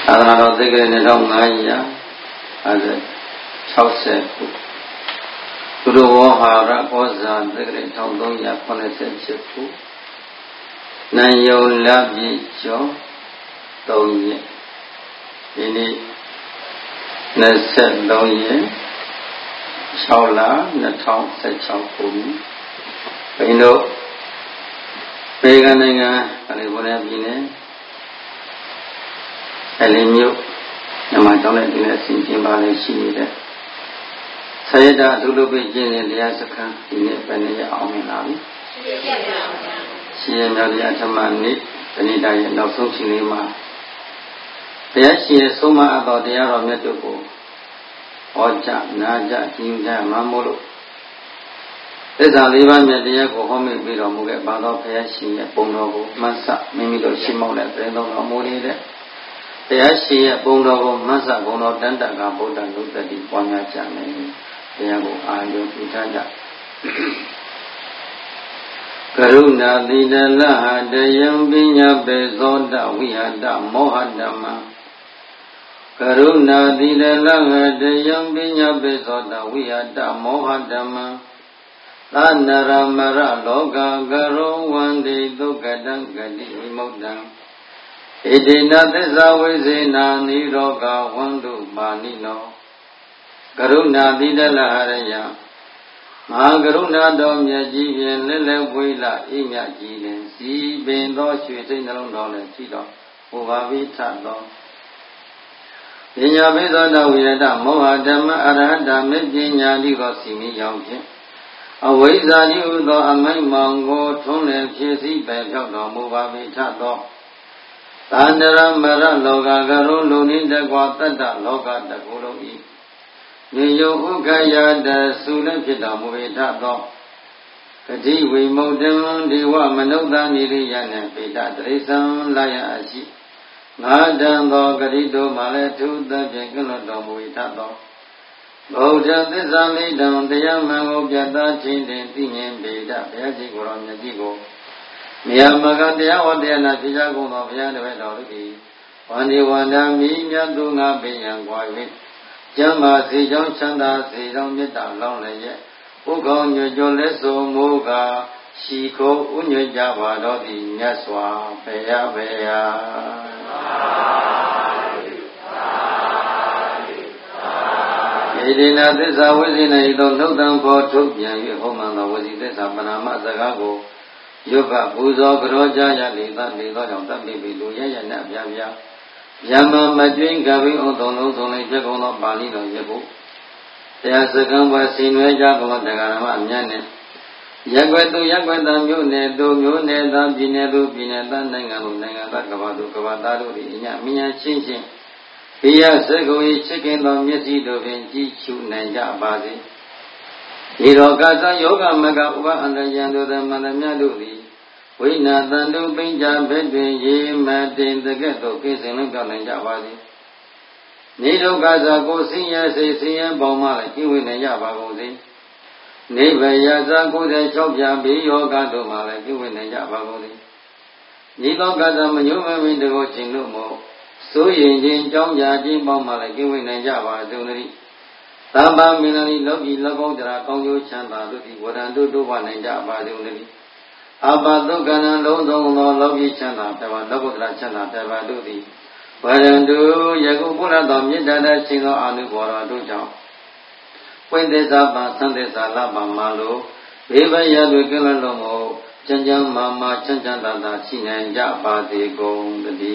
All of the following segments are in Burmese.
သာသနာတော်သက္ကရာ2560ခုသူတော်ဝဟာရဩဇာသက္ကရာ1387ခုနိုင်ယုံလပြည့်ကျော်3ရက်ဒီနေ့23ရက်6လ2016ခုဘိန်းတို့ပေကနိုင်ငံကယ်လီဖိုးနီးယားပြည်နယ်အလီမြို့မြန်မာကျောင်းနဲ့ဒီနေ့အစီအစဉ်ပါလေရှိနေတဲ့ဆရာတော်အထုလုပ်ပြီးကျင့်တဲ့တရားစခန်းဒီနေ့ပဲနေရအောင်မြင်လာပြီရှိရမြောက်တရားဓမ္မနေ့တဏိတာရဲ့နောက်ဆုံးချိန်လေးမှာတရားရှိရဆုံးမအပ်တော်တရားတော်မြတ်တို့ကိုဟောကြားနာကြားကျင့်ကြမှာမို့လို့သစ္စာလေးပါးမြတ်တရားကိုဟောမိပြီးတော်မူခဲ့ပါသောဘုရားရှင်ရဲ့ပုံတော်ကိုမှတ်စမိမိတို့ရှိမောက်တဲ့ပြည့်တော်မူနေတဲ့တရားရှင်ရဲ့ပုံတော်ကိုမှတ်စဘုံတော်တန်တကဗုဒ္ဓနုတ္တိပွားများကြမယ်တရားကိုအာရုံပြုထားကြကရုဏာတိတလဟတယံပညာပေသောတဝိဟတမောဟဓမ္မကရုဏာတိတလဟတယံပညာပေသောတဝိဟတမောဟဓမ္မသာနရမရလောကကရောဝန္တိဒုက္ကတံဂတိဝိမုတ္တံဣတိနသစ္စာဝိဇေနာနိရောဂဝန္တုပါဏိနောကရုဏာတိတလဟရယမဟာကရုဏာတော်မြတ်ကြီးဖြင့်လက်လက်ဝိလအိမြကြီးလင်စီပင်သောရွှေစိတ်နှလုံးတော်လည်းရှိတော်ဟောပါပိထတော်ပညာပိသောတဝိရတမောဟဓမ္မအရဟတမေပညာတိသောစီမီရောက်ဖြင့်အဝိဇ္ဇာတိဟုသောအမိန့်မောင်ကိုထွန်းလည်ဖြစ်စည်းပယ်ဖြောက်တော်မူပါပိထတော်သာန္တရမရလောကကရုလူနိတကွာတတ္တလောကတကုလုံးဤမြေယုဥက္ခယတသုလည်းဖြစ်တော်မူပေထသောဂတိဝိမု ക്തံဒီဝမနုဿာနိရိယနှင့်ပေတတရိသံလာယအရှိငါတံသောဂတိတို့မှလည်းထုသဖြင့်ကလွတ်တော်မူပေထသောဗုဒ္ဓသစ္စာလေးတံတရားမှန်ကိုပြတ်သားခြင်းတွင်သိမြင်ပေတဘုရားကြီးကိုယ်တော်မြတ်ကြီးကိုမြတ်မကတရားဟောတရားနာဖြစ်ကြကုန်သောဘုရားတပည့်တော်တို့သည်ဝန္ဒီဝန္ဒာမိမြတ်သူငါပင်ရန်ကွာ၍ကျမ်းမာစေကြောင်းချမ်းသာစေကြောင်းမေတ္တာလောင်းလည်းရဲ့ဥက္ကောညွကျော်လက်စုံမူကားရှိခိုးဥညွကြပါတော်သည်မြတ်စွာဘုရားဘုရားဣတိနသစ္စာဝိဇ္ဇေနဤသောနှုတ်တံဖော်ထုတ်ပြန်၍ဟောမှန်သောဝစီသစ္စာပဏာမစကားကိုယုတ်ကပူဇော်ကြောကြရလေသလေသောကြောင့်တတ်ပြီလူရရနဲ့ပြပြယမမကျွင်းကပိဥသုံးလုံးဆုံးလိုက်ပြကုံသောပါဠိတော်ရဖို့တရားစကံဘွယ်ဆင်နွှဲကြကုန်တရားဓမ္မအမြတ်နဲ့ရက်ွယ်သူရက်ွယ်သားမျိုးနယ်သူမျိုးနယ်သားပြည်နယ်သူပြည်နယ်သားနိုင်ငံသူနိုင်ငံသားကဘာသူကဘာသားတို့၏အညမညာချင်းချင်းဘိယစကုံ၏ချစ်ခင်သောမျက်စိတို့ဖြင့်ကြည်ချူနိုင်ကြပါစေဒီတော်ကသယောဂမကဥပအန္တယံတို့သမန္တမြတ်တို့သည်ဝိနာတန်တုပိဉ္စဘက်တွင်ရေမတင်တကဲ့သို့ကိစ္စလုံးပြောင်းနိုင်ကြပါစေနေဒုက္ခသာကိုဆင်းရဲစေဆင်းရဲပေါင်းမှလည်းကျင့်ဝတ်နိုင်ကြပါကုန်စေနေဘယသာကိုယ်တဲ့၆ပြားဘေးယောဂတို့မှလည်းကျင့်ဝတ်နိုင်ကြပါကုန်စေနေလောကသာမညှိုးမမင်းတကိုခြင်းလို့မို့စိုးရင်ခြင်းကြောင်းကြခြင်းပေါင်းမှလည်းကျင့်ဝတ်နိုင်ကြပါစုံသတိသမ္မာမင်္ဂလိလောကီလောကုတ္တရာကောင်းကျိုးချမ်းသာတို့သည်ဝရံတို့တို့ဝနိုင်ကြပါစုံသတိအဘဒုက္ခနံလုံးစုံသောလောကီချမ်းသာပြပါလောကုတ္တရာချမ်းသာပြပါတို့သည်ဝရံတို့ယခုဘုရားတော်မြတ်တတ်ခြင်းသောအာနုဘော်တော်တို့ကြောင့်ဝိသစ္စာပါသံသစ္စာလပါမလို့ဘေးဘယတွေကင်းလို့မို့ချမ်းချမ်းမာမာချမ်းချမ်းသာသာရှိနိုင်ကြပါစေကုန်သတ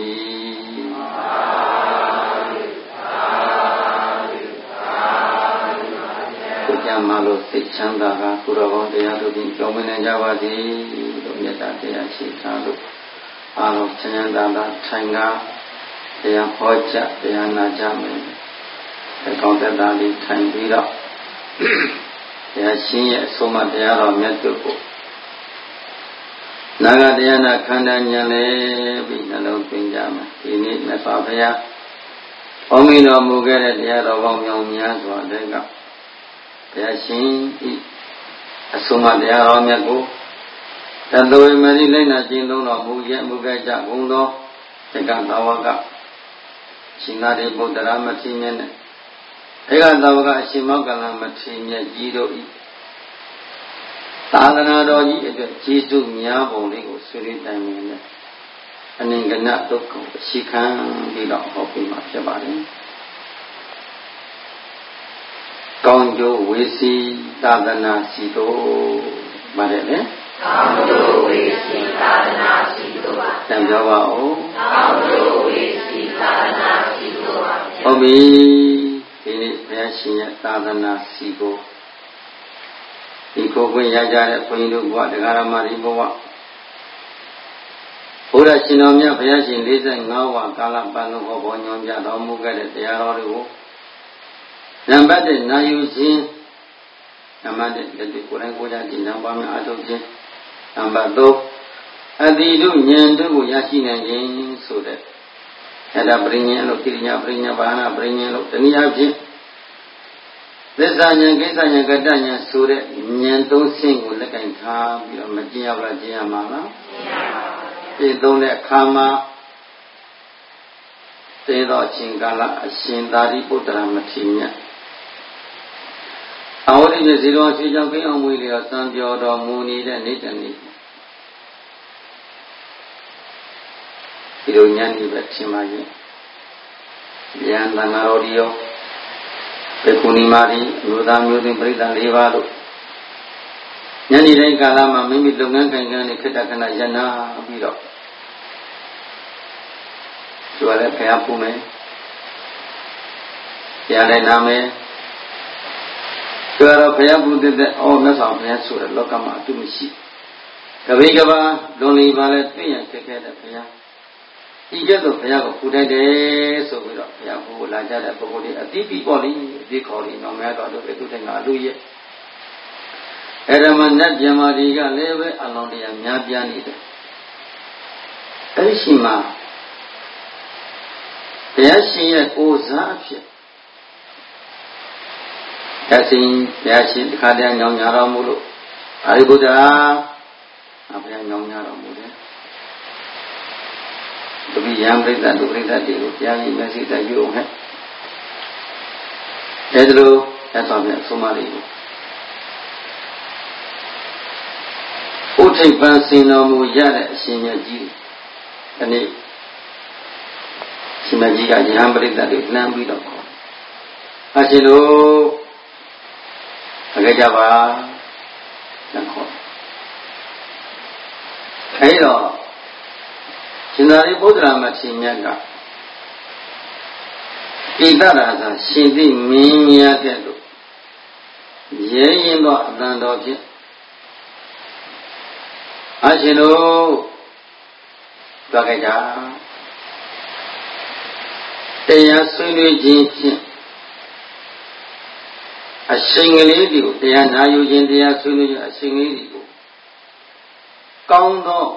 ည်းကြမှာလို့စိတ်ချမ်းသာကကုတော်ကောင်းတရားတို့ဖြင့်ကြောင်းမနေကြပါစေလို့မေတ္တာတရားရှိထားလို့အားလုံးချမ်းသာသာထိုင်ကားတရားဟောကြားတရားနာကြမယ်အကောင်းသက်သာလေးထိုင်ပြီးတော့တရားရှင်ရဲ့အဆုံးအမတရားတော်မြတ်တို့ကိုနာဂတရားနာခန္ဓာဉာဏ်လေးပြီးနှလုံးသွင်းကြမယ်ဒီနေ့မြတ်စွာဘုရားဟောမိတော်မူခဲ့တဲ့တရားတော်ပေါင်းများများစွာတဲ့ကဘုရားရှင်ဤအဆုံးအမတရားတော်မြတ်ကိုတတဝေမရိလိုက်နာခြင်းသုံးတော်မူရဲ့မူခဲ့ကြကုန်သောတက္ကသဝကရှင်သာရိပုတ္တရာမထေရမြတ်နဲ့ဧကသဝကအရှင်မောက္ကလမထေရမြတ်ကြီးတို့ဤသာသနာတော်ကြီးအတွက်ကျေးဇူးများပုံလေးကိုဆွေးနွေးတိုင်ပင်နဲ့အနင်္ဂနဒုက္ခကိုရှိခံပြီးတော့ဟောပြမှာဖြစ်ပါတယ်။ကောင်းကျိုးဝေစီသာသနာစီတို့ပါတယ်လေ။ကောင်းကျိုးဝေစီသာသနာစီတို့ပါ။တန်ပြောပါဦး။ကောင်းကျိုးဝေစီသာသနာစီတို့ပါ။ဟုတ်ပြီ။ဒီနေ့ဘုရားရှင်ရဲ့သာသနာစီကိုဒီကိုခွင့်ရကြတဲ့ဘုန်းကြီးတို့ဘဝတရားဓမ္မတွေဘဝဘုရားရှင်တော်မြတ်ဘုရားရှင်45ဝါကာလပတ်လုံးဟောပေါ်ညွှန်ပြတော်မူခဲ့တဲ့တရားတော်တွေကိုနံပါတ်1နာယူခြင်းနံပါတ်2လက်တွေ့ကိုယ်တိုင်ကိုယ်ကြကျင့်ကြံပါမယ်အားထုတ်ခြင်းနံပါတ်3အတိတုဉာဏ်တို့ကိုရရှိနိုင်ခြင်းဆိုတဲ့အဲ့ဒါပရိညာလို့ကိရိညာပရိညာဘာနာပရိညာလို့တနည်းအားဖြင့်သစ္စာဉာဏ်ကိစ္စဉာဏ်ကတ္တဉာဏ်ဆိုတဲ့ဉာဏ်သုံးဆင့်ကိုလက်ကင်ထားပြီးတော့မကျင့်ရပါကျင့်ရမှာလားကျင့်ရပါဘူး။ဒီသုံးတဲ့အခါမှာသေသောအချိန်ကာလအရှင်သာရိပုတ္တရာမထေရမြတ်အဝိဇ္ဇဇီရောရှိကြောင့်ကိအောင်မွေလျောသံပြောတော်မူနေတဲ့နေ့တနေ့ဒီလိုဉာဏ်ဒီပဲထင်ပါရဲ့ဉာဏ်သံဃာတော်ဒီရောဘေကုဏီမာရီမျိုးသားမျိုးသမီးပရိသတ်၄ပါးတို့ညနေတိုင်းကာလမှာမိမိလုပ်ငန်းကိုင်ငန်းနဲ့ခိတ္တခဏရနာပြီးတော့သူကလည်းဖျားပူမယ်တရားလည်းနာမယ်သူကတော့ဖျားပူတဲ့မြတ်စွာဘုရားဆိုတဲ့လောကမှာအတုမရှိကပိကဘာလွန်လီပါလဲသိရခက်ခဲတဲ့ဘုရားဒီကျက်တော့ဘုရားကိုပူတိုက်တယ်ဆိုပြီးတော့ဘုရားကိုလာကြတဲ့ပုဂ္ဂိုလ်တွေအတိပိပေါ့လေအတိခေါ်လေးတော်များတော်တို့ပဲသူတိုင်ကလူရဲ့အဲ့ဒါမှနတ်ဗျမာဒီကလည်းပဲအလောင်းတရားများပြားနေတယ်အဲ့ဒီရှိမှာဘုရားရှင်ရဲ့ကိုယ်စားအဖြစ်ဘုရားရှင်တစ်ခါတည်းညောင်းညာတော်မူလို့အာရိပုတ္တရာဘုရားညောင်းညာတော်မူတယ်တပိယံပြိဿဒုပရိသတ်တွေကိုတရားကြီးမျက်စိတည်းယူအောင်ဟဲ့အဲဒါလိုသက်တော်မြတ်ဆုံးမလေးကိုဥထိပ်ပန်းစင်တော်မူရတဲ့အရှင်မြတ်ကြီးဒီနေ့ရှင်မြတ်ကြီးကယဟန်ပြိဿတွေနှမ်းပြီးတော့ခေါ်အရှင်တို့အကြကြပါနှမ်းခေါ်အဲဒီတော့ရှင်သာရိပုတ္တရာမထေရမြတ်ကဣတရာဇာရှင်သိမင်းများတဲ့လို့ရဲရင်သောအတန်တော်ဖြင့်အရှင်တို့ကြွားကြကြတရားဆွေးနွေးခြင်းဖြင့်အရှင်ကလေးတွေကိုတရားနာယူခြင်းတရားဆွေးနွေးခြင်းအရှင်ကလေးတွေကိုကောင်းသော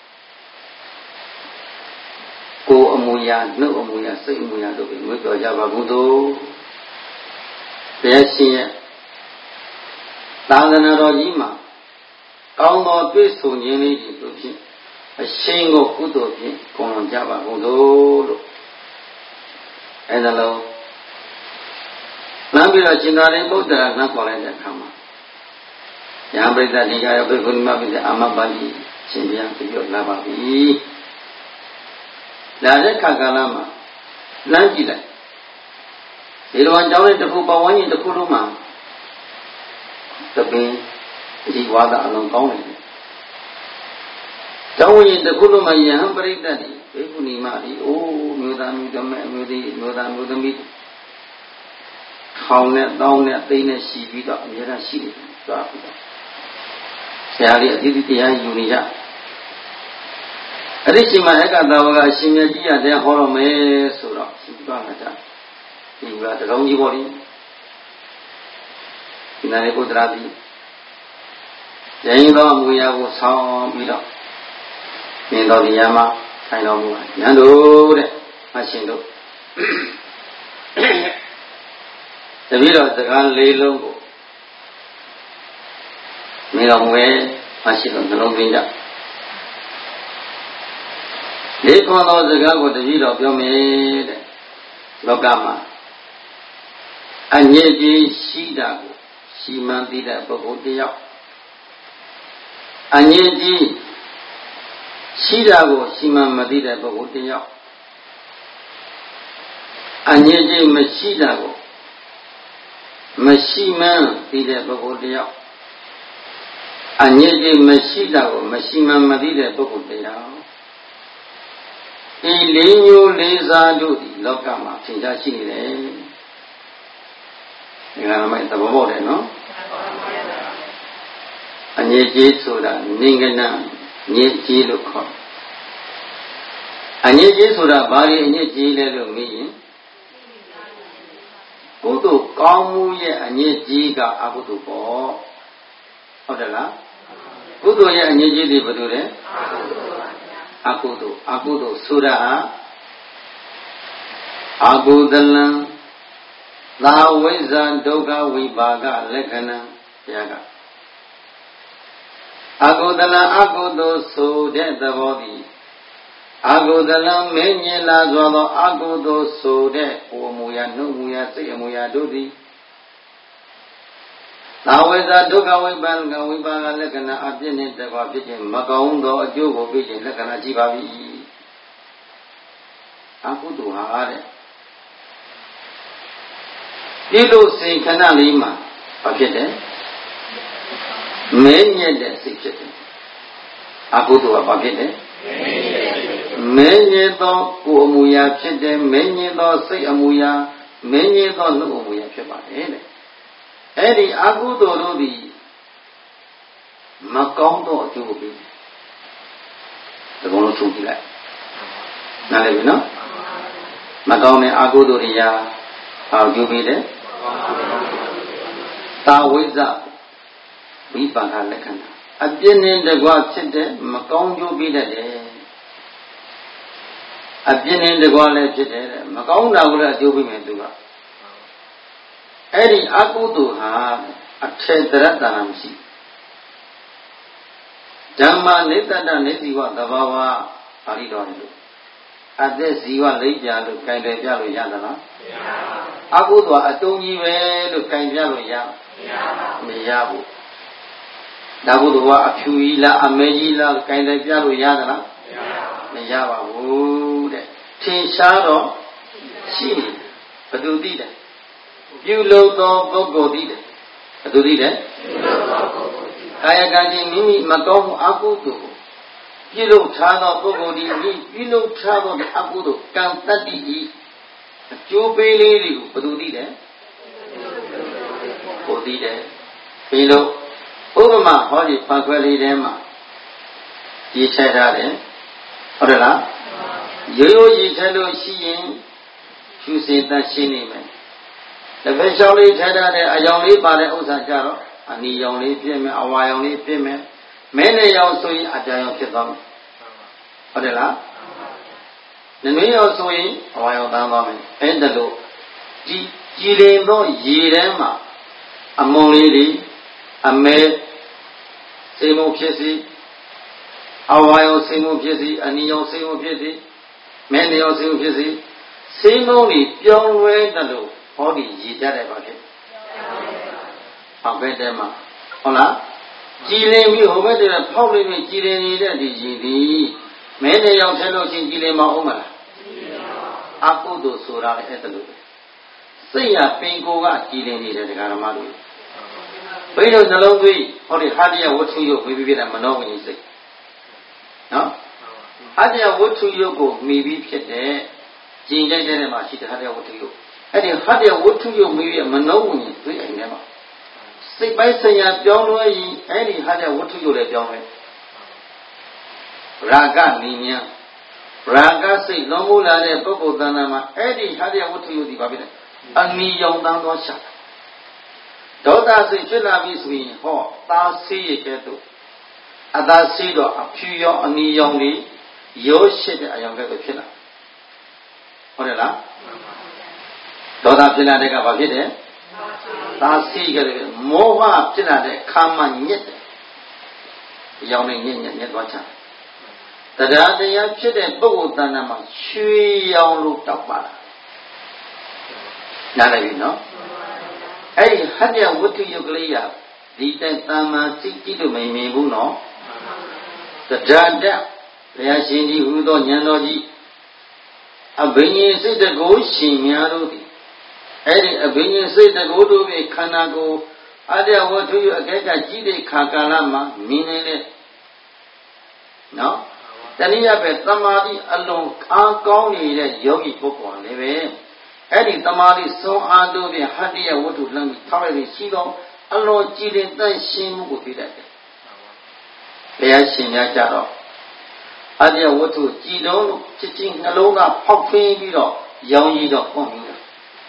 ကိုယ်အမူအရာနှုတ်အမူအရာစိတ်အမူအရာတို့ကိုဝေပြောကြပါဘုသို့ဘုရားရှင်ရဲ့သာသနာတော်ကြီးမှာကောင်းသောတွေ့ဆုံခြင်းလေးတွေတို့ဖြင့်အရှင်ကိုကုသိုလ်ဖြင့်ဂုဏ်ကြပါဘုသို့လို့အဲဒါလို့နောက်ပြီးတော့ရှင်သာရိပုတ္တရာနှပ်ခေါ်လိုက်တဲ့အခါမှာယဟန်ပရိသတ်ဒီကရဘေကုဏီမပိစအာမပါဠိရှင်ဘုရားပြောလာပါပြီလာတဲ့ခါကာလမှာလမ်းကြည့်လိုက်ဒီလိုအကြောင်းလေးတစ်ခုပဝန်းကျင်တစ်ခုလုံးမှာတပင်ဒီဝါဒအလုံးကောင်းနေတယ်ကျောင်းဝင်တစ်ခုလုံးမှာယဟန်ပရိသတ်တွေဘေကုဏီမတွေအိုးမျိုးသားမျိုးသမီးမျိုးသားမျိုးသမီးထောင်နဲ့တောင်းနဲ့သိန်းနဲ့ရှိပြီးတော့အများကြီးရှိနေတယ်သွားပြီးတော့ဆရာလေးအတိအတရားယူနေကြအဲ့ဒီချိန်မှာဧကသဝကအရှင်မြတ်ကြီးရတဲ့ဟောတော်မယ်ဆိုတော့ရှိသွားမှာကြာဒီကတကောင်ကြီးပေါ်လိဒီနာရီပုတ္တရာတိရင်းသောအမူအရာကိုဆောင်းပြီးတော့မြင်တော်ဒီရမှာထိုင်တော်မူပါဉာဏ်တို့တဲ့အရှင်တို့တပည့်တော်စကားလေးလုံးကိုမြင်တော်မူရဲ့အရှင်တို့နှလုံးသွင်းကြလေးခွန်သောစကားကိုတပည့်တော်ပြောမယ်တဲ့လောကမှာအငြိကြီးရှိတာကိုရှိမှန်းသိတဲ့ပုဂ္ဂိုလ်တယောက်အငြိကြီးရှိတာကိုရှိမှန်းမသိတဲ့ပုဂ္ဂိုလ်တယောက်အငြိကြီးမရှိတာကိုမရှိမှန်းသိတဲ့ပုဂ္ဂိုလ်တယောက်အငြိကြီးမရှိတာကိုမရှိမှန်းမသိတဲ့ပုဂ္ဂိုလ်တယောက်ဒီလေးမျိုးလေးစားတို့ဒီလောကမှာသင်္ချာရှိနေတယ်ဒီကနေ့သဘောပေါက်တယ်နော်အငြိကြီးဆိုတာနိဂနညစ်ကြီးလို့ခေါ်အငြိကြီးဆိုတာဘာလို့အငြိကြီးလဲလို့မေးရင်ကုသိုလ်ကောင်းမှုရဲ့အငြိကြီးကအကုသိုလ်ပေါ့ဟုတ်တယ်လားကုသိုလ်ရဲ့အငြိကြီးတွေဘယ်လိုလဲအကုသိုလ်ဆိုတာအကုသလံသာဝိဇ္ဇာဒုက္ခဝိပါကလက္ခဏာဘုရားကအကုသလံအကုသိုလ်ဆိုတဲ့သဘောသည်အကုသလံမင်းညင်လာစွာသောအကုသိုလ်ဆိုတဲ့ကိုယ်မူရာနှုတ်မူရာစိတ်အမူရာတို့သည်သာဝိဇ္ဇာဒုက္ခဝိပါကဝိပါကလက္ခဏာအပြည့်နဲ့တကွာဖြစ်ခြင်းမကောင်းသောအကျိုးကိုပြခြင်းလက္ခဏာရှိပါ၏အကုသိုလ်ဟာတဲ့ဒီလိုစိတ်ခဏလေးမှာဘာဖြစ်တယ်မဲညက်တဲ့စိတ်ဖြစ်တယ်အကုသိုလ်ကဘာဖြစ်တယ်မဲညက်သောကိုယ်အမူအရာဖြစ်တယ်မဲညက်သောစိတ်အမူအရာမဲညက်သောနှုတ်အမူအရာဖြစ်ပါတယ်တဲ့အဲ့ဒီအကုသိုလ်တို့သည်မကောင်းသောအကျိုးကိုပေးတယ်ဒီကုန်းလုံးထုတ်ကြည့်လိုက်နားလည်ပြီနော်မကောင်းတဲ့အကုသိုလ်တွေရာဘာအကျိုးပေးတယ်သာဝိဇ္ဇဝိပါကလက္ခဏာအပြည့်နဲ့တကွဖြစ်တဲ့မကောင်းကျိုးပေးတတ်တယ်အပြည့်နဲ့တကွလည်းဖြစ်တယ်မကောင်းတာကိုလည်းအကျိုးပေးမယ်သူကအဲ့ဒီအကုသိုလ်ဟာအထေတရတ္တနာမရှိဓမ္မနိတ္တတနေဇီဝသဘာဝပါဠိတော်လို့အသက်ဇီဝလိပ်ပြလို့ကြိုင်တယ်ပြလို့ရသလားမရပါဘူးအကုသိုလ်အတုံးကြီးပဲလို့ကြိုင်ပြလို့ရမရဘူးဒါကုသိုလ်ကအဖြူကြီးလားအမဲကြီးလားကြိုင်တယ်ပြလို့ရသလားမရပါဘူးတဲ့ထင်ရှားတော့ရှိတယ်ဘယ်သူသိတယ်ပြုလုပ်သောပုဂ္ဂိုလ်သိတယ်ဘယ်သူသိတယ်ကာယကံကြီးမိမိမကောင်းမှုအကုသိုလ်ပြုလုပ်ထားသောပုဂ္ဂိုလ်ဒီပြုလုပ်ထားသောအကုသိုလ်ကံတတ္တိဤအကျိုးပေးလေးတွေကိုဘယ်သူသိတယ်ကိုသိတယ်ပြီးလို့ဥပမာဟောဒီဖန်ခွဲလေးထဲမှာရေးချထားတယ်ဟုတ်တယ်လားရိုးရိုးရေးချလို့ရှိရင်ဖြူစင်တတ်ရှင်းနေမယ်တစ်ဖက်လျှောက်လေးထထားတဲ့အယောင်လေးပါတဲ့ဥစ္စာကြတော့အနီရောင်လေးပြည့်မယ်အဝါရောင်လေးပြည့်မယ်မဲနဲ့ရောင်ဆိုရင်အတန်ရောင်ဖြစ်သွားမယ်ဟုတ်တယ်လားနွေးရောင်ဆိုရင်အဝါရောင်တန်းသွားမယ်အဲ့ဒါလို့ဒီကြည်လင်သောရေထဲမှာအမုံလေးတွေအမဲစိမ်မုံဖြစ်စီအဝါရောင်စိမ်မုံဖြစ်စီအနီရောင်စိမ်မုံဖြစ်စီမဲနဲ့ရောင်စိမ်မုံဖြစ်စီစိမ်မုံတွေပြောင်းလဲတယ်လို့ဟောဒီရည်ကြတယ်ပါဖြစ်ဘက်တဲမှာဟုတ်လားကြည်လင်ပြီးဟိုဘက်တည်းဖောက်လို့ကြည်လင်နေတဲ့ဒီရည်သည်မဲနဲ့ရောက်ထဲလို့ချင်းကြည်လင်မအောင်မလားအကုသိုလ်ဆိုတာလည်းအဲ့ဒါလို့စိတ်ရပင်ကိုကကြည်လင်နေတဲ့ဒကာဓမ္မတို့ဘိတို့နှလုံးသွေးဟောဒီဟာတရားဝတ္ထုယုတ်ပြီးပြတဲ့မနောဝိညာဉ်စိတ်နော်ဟာတရားဝတ္ထုယုတ်ကိုမှီပြီးဖြစ်တဲ့ကျင်ကြိုက်တဲ့မှာရှိတဲ့ဟာတရားဝတ္ထုယုတ်အဲ့ဒီဟာတရားဝတ္ထုယုတ်မှီပြီးမနောဝိညာဉ်သွေးအိမ်ထဲမှာစိတ်ပိုင်းဆိုင်ရာပြောင်းလဲရင်အဲ့ဒီဟာတဲ့ဝတ္ထုရုပ်လည်းပြောင်းလဲရာဂနိညာရာဂစိတ်လုံးမိုးလာတဲ့ပုဂ္ဂိုလ်တဏ္ဍာမှာအဲ့ဒီဟာတဲ့ဝတ္ထုရုပ်ဒီပါပြီလေအနီရောင်တန်းသောရှာဒေါသစိတ်ဖြစ်လာပြီဆိုရင်ဟောသာဆေးရတဲ့တို့အသာဆေးတော့အဖြူရောင်အနီရောင်တွေရိုးရှိတဲ့အရောင်ကဲ့သို့ဖြစ်လာဟုတ်တယ်လားဒေါသဖြစ်လာတဲ့ကဘာဖြစ်တယ်သာစီကြတယ်မောဟဖြစ်လာတဲ့ခါမှညက်တယ်ရောင်နေညက်သွားချတရားတရားဖြစ်တဲ့ပုဂ္ဂိုလ်တဏ္ဍာမှာရွှေရောင်လို့တောက်ပါလားနားလည်ပြီနော်အဲ့ဒီဟတ္တဝတ္ထုယုတ်ကလေးရဒီတိုင်တာမန်စိတ်ကြည့်လို့မမြင်ဘူးနော်တရားတတ်ဘုရားရှင်ကြီးဟူသောဉာဏ်တော်ကြီးအဘိညာဉ်စိတ်တကိုရှင်များတို့သည်အဲ့ဒီအဘိညာဉ်စိတ်တကိုတို့ဖြင့်ခန္ဓာကိုယ်အတ္တဝတ္ထုယုတ်အကဲကကြည့်တဲ့ခါကာလမှာမြင်နေတဲ့နော်တနည်းအားဖြင့်သမာဓိအလွန်အားကောင်းနေတဲ့ယောဂီပုဂ္ဂိုလ်လည်းပဲအဲ့ဒီသမာဓိစွမ်းအားတို့ဖြင့်ဟတ္တယဝတ္ထုလှမ်းပြီးထားလိုက်ပြီးရှိသောအလွန်ကြည်လင်တန့်ရှင်းမှုကိုသိတတ်တယ်ဘုရားရှင်များကြတော့အတ္တယဝတ္ထုကြည်တော်လို့ချစ်ချင်းနှလုံးသားဖောက်ဖင်းပြီးတော့ရောင်ကြီးတော့ကွန်မြူတာ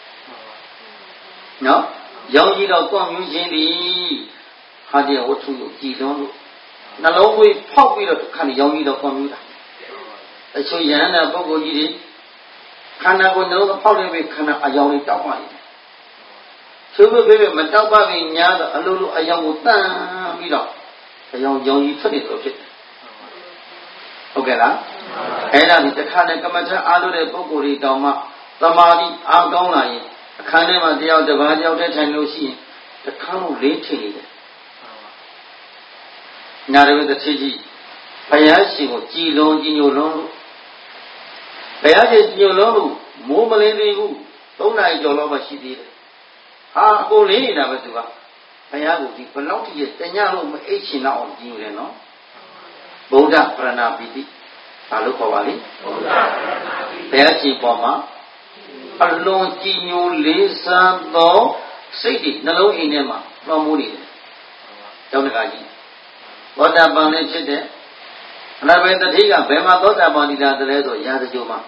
နော်ရောင်ကြီးတော့ကွန်မြူခြင်းသည်ဟတ္တယဝတ္ထုကိုကြည်တော်လို့နှလုံးသွေးဖောက်ပြီးတော့ခန္ဓာရောင်ကြီးတော့ကွန်မြူတာအချို့ယဟန်တဲ့ပုဂ္ဂိုလ်ကြီးတွေခန္ဓာကိုယ်နှလုံးဖောက်နေပြီခန္ဓာအယောင်လေးတောက်ပါလိမ့်မယ်ချိုးပဲမတောက်ပါပြီညာတော့အလိုလိုအယောင်ကိုတန်းပြီးတော့အယောင်ရောင်ကြီးထွက်နေလို့ဖြစ်တယ်ဟုတ်ကဲ့လားအဲ့ဒါဒီတခါနဲ့ကမ္မထအားလို့တဲ့ပုဂ္ဂိုလ်တွေတောင်မှသမာဓိအားကောင်းလာရင်အခန်းထဲမှာတယောက်တစ်ပါးတယောက်တည်းထိုင်လို့ရှိရင်တခါလို့လေးထင်နေတယ်နာရဝတ္တတိကြီးဘုရားရှင်ကိုကြည်လုံးကြည်ညိုလုံးလို့ဘုရားရှင်ကြည်ညိုလုံးလို့မိုးမလင်းသေးဘူး3နာရီကျော်လောက်မှရှိသေးတယ်ဟာအကုန်လေးနေတာပဲသူကဘုရားကိုဒီဘလောက်ထိတညလုံးမအိတ်ချင်တော့အောင်ကြည်ညိုတယ်နော်ဗုဒ္ဓပရဏပိတိဘာလို့ခေါ်ပါလဲဗုဒ္ဓပရဏပိတိဘုရားရှင်ပေါ်မှာအလွန်ကြည်ညိုလေးစားသောစိတ်တွေနှလုံးအိမ်ထဲမှာလွှမ်းမိုးနေတယ်ကျောင်းတကာကြီးသောတာပန်လည်းဖြစ်တယ်အနာဘေတတိကဘယ်မှာသောတာပန်ဒီလာတယ်ဆိုရာဇဂိုမှာ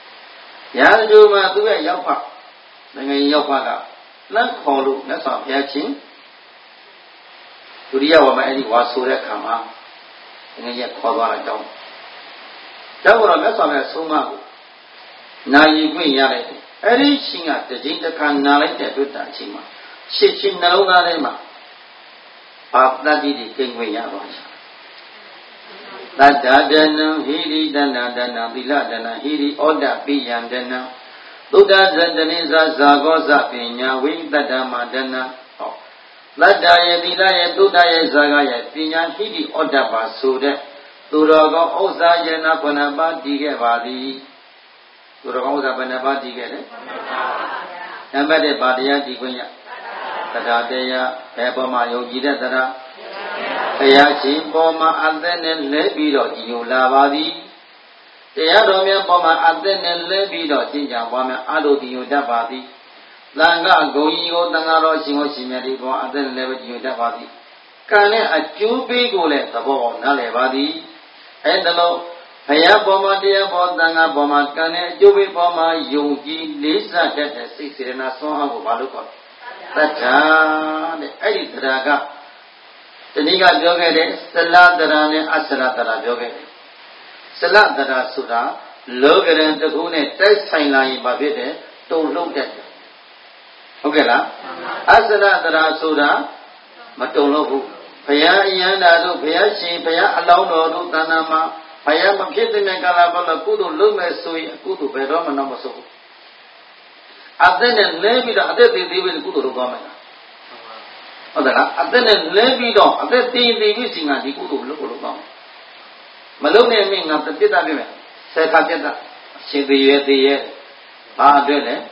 သူရဲ့ရောက်ဖနိုင်ငံရောက်ဖကလမ်းခေါ်လို့လက်ဆောင်ဘုရားချင်းဒုတိယဝါမအဲ့ဒီဝါဆိုတဲ့ခါမှာငယ်ရက်ခေါ်သွားတာကြောင်းတော့လက်ဆောင်ရဲ့ဆုံးမကိုနာယီခွင့်ရလိုက်တယ်အဲ့ဒီချင်းကတကြိမ်တစ်ခါနာလိုက်တဲ့အတွက်တာအချိန်မှာရှစ်ချင်းနှလုံးသားထဲမှာအာတ္တိတိကိန်းခွင့်ရသွားတယ်တတ္တဒနံဟိရိတဏဒနံသီလဒနံဟိရိဩဒပိယံဒနံသုဒ္ဓဇတနိဇာဇာကောဇပညာဝိတတ္တမဒနံဟောတတ္တယေသီလယေသုဒ္ဓယေဇာကယေပညာဟိရိဩဒပါဆိုတဲ့သူတော်ကောင်းဥစ္စာယေနခုနပါတည်ခဲ့ပါသည်သူတော်ကောင်းဥစ္စာဘယ်နှပါတည်ခဲ့လဲနံပါတ်1ပါတရားတည်ခွင့်ရတရားတရားဘယ်ပေါ်မှာယုံကြည်တဲ့တရားဘုရားရှင်ပေါ်မှာအသက်နဲ့လဲပြီးတော့ညိုလာပါသည်တရားတော်များပေါ်မှာအသက်နဲ့လဲပြီးတော့ကျင့်ကြံပွားများအလိုညိုတတ်ပါသည်သံဃာဂုံကြီးကိုသံဃာတော်ရှင်ကိုရှင်မြတ်ဒီပေါ်အသက်နဲ့လဲပြီးညိုတတ်ပါသည်ကံနဲ့အကျိုးပေးကိုလည်းသဘောပေါက်နားလည်ပါသည်အဲ့ဒါလို့ဘုရားပေါ်မှာတရားပေါ်သံဃာပေါ်မှာကံနဲ့အကျိုးပေးပေါ်မှာယုံကြည်လေးစားတတ်တဲ့စိတ်စေတနာဆွမ်းအားကိုဘာလို့ခေါ်တတ္ထာတဲ့အဲ့ဒီတရားကတနည်းကပြောခဲ့တဲ့သလတရာနဲ့အစရတရာပြောခဲ့တယ်သလတရာဆိုတာလောကရန်တစ်ခုနဲ့တိုက်ဆိုင်လာရင်ဘာဖြစ်တယ်တုံ့လှုပ်တတ်တယ်ဟုတ်ကဲ့လားအစရတရာဆိုတာမတုံ့လှုပ်ဘူးဘုရားအယန္တာတို့ဘုရားရှင်ဘုရားအလောင်းတော်တို့တဏ္ဍာမှာဘုရားမဖြစ်တဲ့ကာလဘလို့ကုသိုလ်လုပ်မယ်ဆိုရင်ကုသိုလ်ဘယ်တော့မှမဆိုဘူးအသက်နဲ့လဲပြီးတော့အသက်သေးသေးပဲကုသိုလ်လုပ်သွားမယ်ဟုတ်တယ်လားအသက်နဲ့လဲပြီးတော့အသက်သေးသေးပြီးစီငါဒီကုသိုလ်လုပ်သွားမယ်မလုပ်နဲ့မင်းငါပြစ်တာပြမယ်ဆယ်ခါပြတ်တာရှင်သေးရဲ့ဘာအတွက်လဲ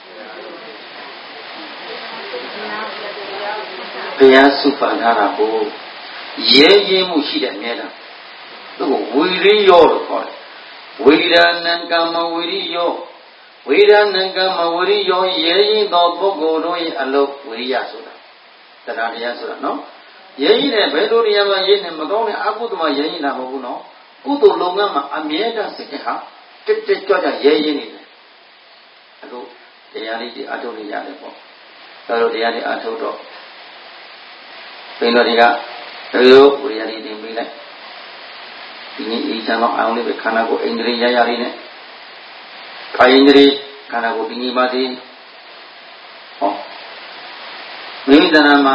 ဘုရားစုပန်ထားတာကိုရဲရင်မှုရှိတဲ့အမြဲတမ်းသူ့ကိုဝီရိယောလို့ခေါ်တယ်ဝိရဏံကမ္မဝီရိယောဝိရဏံကမ္မဝီရိယောရဲရင်သောပုဂ္ဂိုလ်တို့၏အလုပ်ဝိရိယဆိုတာတရားတရားဆိုတာနော်ရဲရင်နဲ့ဘယ်လိုနေရာမှာရဲနေမကောင်းတဲ့အကုသိုလ်မှာရဲရင်တာမဟုတ်ဘူးနော်ကုသိုလ်လုပ်ငန်းမှာအမြဲတမ်းစိတ်ကတက်ကြွရဲရင်နေတယ်အခုတရားလေးဒီအထုတ်နေရတယ်ပေါ့တော်တရားလေးအထုတ်တော့ဘယ်လိုတွေကရိုးဝိရိယလေးတင်ပေးလိုက်ဒီနေ့အေးချမ်းတော့အောင်လေးပဲခန္ဓာကိုယ်အိန္ဒြေရရလေးနဲ့ကာယိန္ဒြေခန္ဓာကိုယ်တည်ငြိမ်ပါစေဟောမိမိတဏ္ဍာမှာ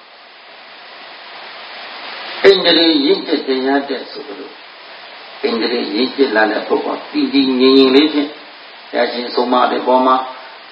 အိန္ဒြေရင့်ကျက်တရားတဲ့ဆိုလို့အိန္ဒြေရင့်ကျက်လာတဲ့ပုဂ္ဂိုလ်တည်တည်ငြိမ်ငြိမ်လေးဖြင့်ရခြင်းဆုံးမတဲ့ပေါ်မှာ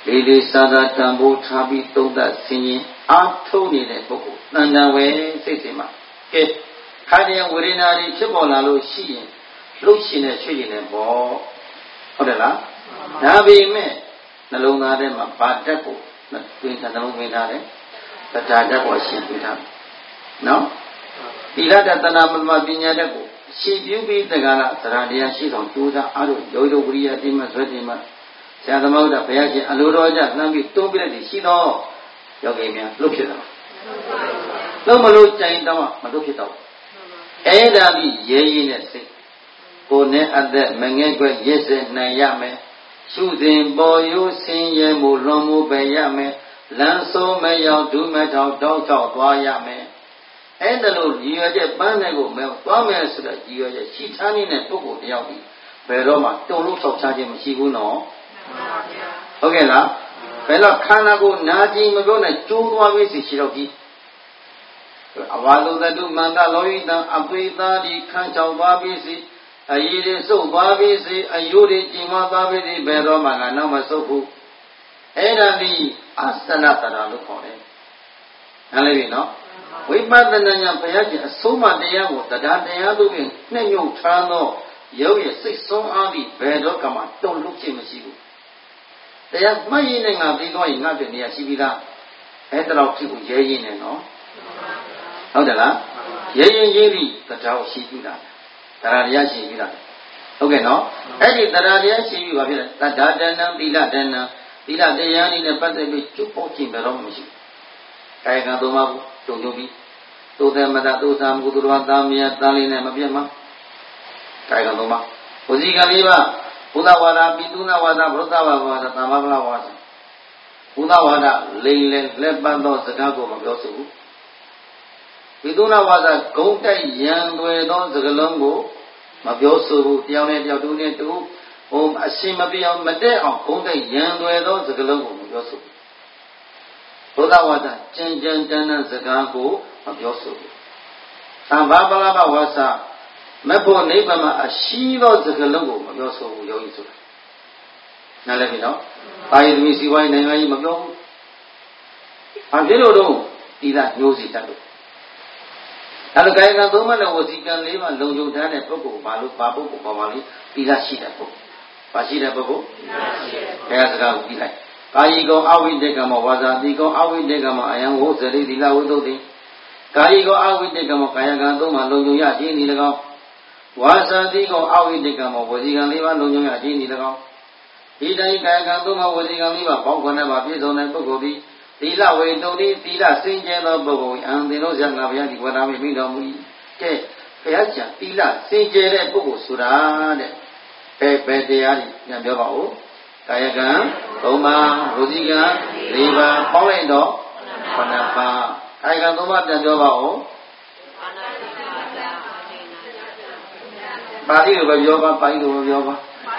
လေးလေးစားစားတန်ဖိုးထားပြီးသုံးသပ်ဆင်ခြင်အားထုတ်နေတဲ့ပုဂ္ဂိုလ်တန်တန်ဝဲစိတ်စဉ်မှာကဲခါတဲ့ဝေဒနာတွေဖြစ်ပေါ်လာလို့ရှိရင်လှုပ်ရှင်နဲ့ချွေရင်လည်းပေါ့ဟုတ်တယ်လားဒါပေမဲ့နှလုံးသားထဲမှာဘာဓာတ်ကိုတွင်နှလုံးသွင်းထားတယ်တရားဓာတ်ကိုရှင်းပြထားတယ်နော်သီလတဏမမပညာဓာတ်ကိုရှင်းပြပြီးတက္ကရာတရားရှိဆောင်ကြိုးစားအားထုတ်ယောဂဝိရိယတိမဆွဲတိမဆရာသမုဒ္ဒဘုရားရှင်အလိုတော်ကြလှမ်းပြီးတွန်းပြလိုက်ရှိတော့ယောဂီများလှုပ်ဖြစ်တယ်လှုပ်မလို့ကြိုင်တော့မလှုပ်ဖြစ်တော့အဲ့ဒါပြီးရဲရဲနဲ့စိတ်ကိုယ်နဲ့အသက်မငဲ့ွက်ရစ်စဲနိုင်ရမယ်ရှုစဉ်ပေါ်ရိုးဆင်းရဲမှုလွန်မှုပဲရမယ်လမ်းဆိုးမရောက်ဒုမထောင်တောက်ချောက်သွားရမယ်အဲ့ဒါလို့ရည်ရွယ်ချက်ပန်းတဲ့ကိုမဲသွားမယ်ဆိုတော့ရည်ရွယ်ချက်ရှိထားနေတဲ့ပုဂ္ဂိုလ်တယောက်ဒီဘယ်တော့မှတုံလို့ဆောက်ချခြင်းမရှိဘူးနော်ဟုတ်ကဲ့လားဘယ်တော့ခန္ဓာကိုနာကြည့်မပြောနဲ့ကျိုးသွားပြီစီရှိတော့ကြီးအဝါလုတ္တုမန္တလောဟိတံအပိသာဒီခန်းချောက်သွားပြီစီအယီတွေစုပ်သွားပြီစီအယိုးတွေကျင်မသွားပြီစီဘယ်တော့မှနောက်မဆုပ်ဘူးအဲ့ဒါဒီအသနတရာလို့ခေါ်တယ်နားလည်ပြီနော်ဝိပဿနာဉာဏ်ဘုရားရှင်အဆုံးမတရားကိုတရားတရားတို့ဖြင့်နှိမ့်ညွတ်ထားသောရုပ်ရဲ့စိတ်ဆုံးအားဖြင့်ဘယ်တော့မှတုံ့လှုပ်ခြင်းမရှိဘူးတရားမှတ်ရင်းနဲ့ငါပြီးတော့ရင်ငါ့ပြနေရရှိပြီလားအဲ့ဒါတော့ဖြစ်ကိုရဲရင်းနဲ့နော်ဟုတ်တယ်လားရဲရင်ရေးပြီးတရားရှိပြီလားတရားတရားရှိပြီလားဟုတ်ကဲ့နော်အဲ့ဒီတရားတရားရှိပြီပါဖြစ်တယ်တတ္တဒဏံသီလဒဏံသီလတရားနည်းနဲ့ပတ်သက်ပြီးကျုပ်ပေါက်ခြင်းဘယ်တော့မှမရှိဘူးကာယကံသုံးပါးကိုတုံ့ပြီးသို့တဲ့မတသို့သာမကုသူတော်သားမြတ်သားလေးနဲ့မပြတ်မှာကာယကံသုံးပါးဝစီကံလေးပါဘုဒ္ဓဝါဒပိသုနာဝါဒဗုဒ္ဓဝါဒသမ္မာပလဝါဒဘုဒ္ဓဝါဒလိမ်လဲလက်ပတ်သောစကားကိုမပြောဆိုဘူးပိသုနာဝါဒဂုံတိုက်ရန်သွယ်သောစကားလုံးကိုမပြောဆိုဘူးတယောက်နဲ့တယောက်တူနဲ့တူအရှင်မပြောင်းမတည့်အောင်ဂုံတိုက်ရန်သွယ်သောစကားလုံးကိုမပြောဆိုဘူးဘုဒ္ဓဝါဒကျဉ်ကျဉ်တန်းတန်းစကားကိုမပြောဆိုဘူးသံဃာပလဘဝါစာမဖို့နိဗ္ဗာန်မှာအရှိသောစကားလုံးကိုမပြောဆိုဘူးယောဂီဆိုတာနားလည်ပြီနော်ပါရမီစီဝိုင်းနိုင်ငံကြီးမပြောဘူးဘာဖြစ်လို့တော့ဒီလားညှိုးစီတတ်လို့အဲ့လိုကာယကံသုံးပါးနဲ့ဝစီကံ၄ပါးလုံခြုံထားတဲ့ပုဂ္ဂိုလ်ဘာလို့ဘာပုဂ္ဂိုလ်ပေါ်ပါလိဒီလားရှိတဲ့ပုဂ္ဂိုလ်ဘာရှိတဲ့ပုဂ္ဂိုလ်ဘုရားစကားကိုပြီးလိုက်ကာယီကောအဝိတေကမဝါစာတိကောအဝိတေကမအယံဝုဇရိသီလဝိသုဒ္ဓိကာယီကောအဝိတေကမကာယကံသုံးပါးလုံခြုံရခြင်းဒီ၎င်းဝါစာတိကောအဝိတေကမဝစီကံ၄ပါးလုံခြုံရခြင်းဒီ၎င်းဒီတိုင်းကာယကံသုံးပါးဝစီကံ၄ပါးပေါင်းခွန်းနဲ့ပါပြည့်စုံတဲ့ပုဂ္ဂိုလ်သည်သီလဝေတုန်သီလစင်ကြယ်သောပုဂ္ဂိုလ်အံသင်တို့ဆရာငါဘုရားဒီဝါဒမေပြီးတော်မူ၏ကဲဘုရားကျန်သီလစင်ကြယ်တဲ့ပုဂ္ဂိုလ်ဆိုတာတဲ့ဘယ်တရားကြီးပြန်ပြောပါဦးကာယကံ၃ပါးဝစီကံ၄ပါးပေါင်းလိုက်တော့9ပါးကာယကံ၃ပါးပြန်ပြောပါဦးပါဠိလိုပဲပြောပါပါဠိလိုပဲပြောပါ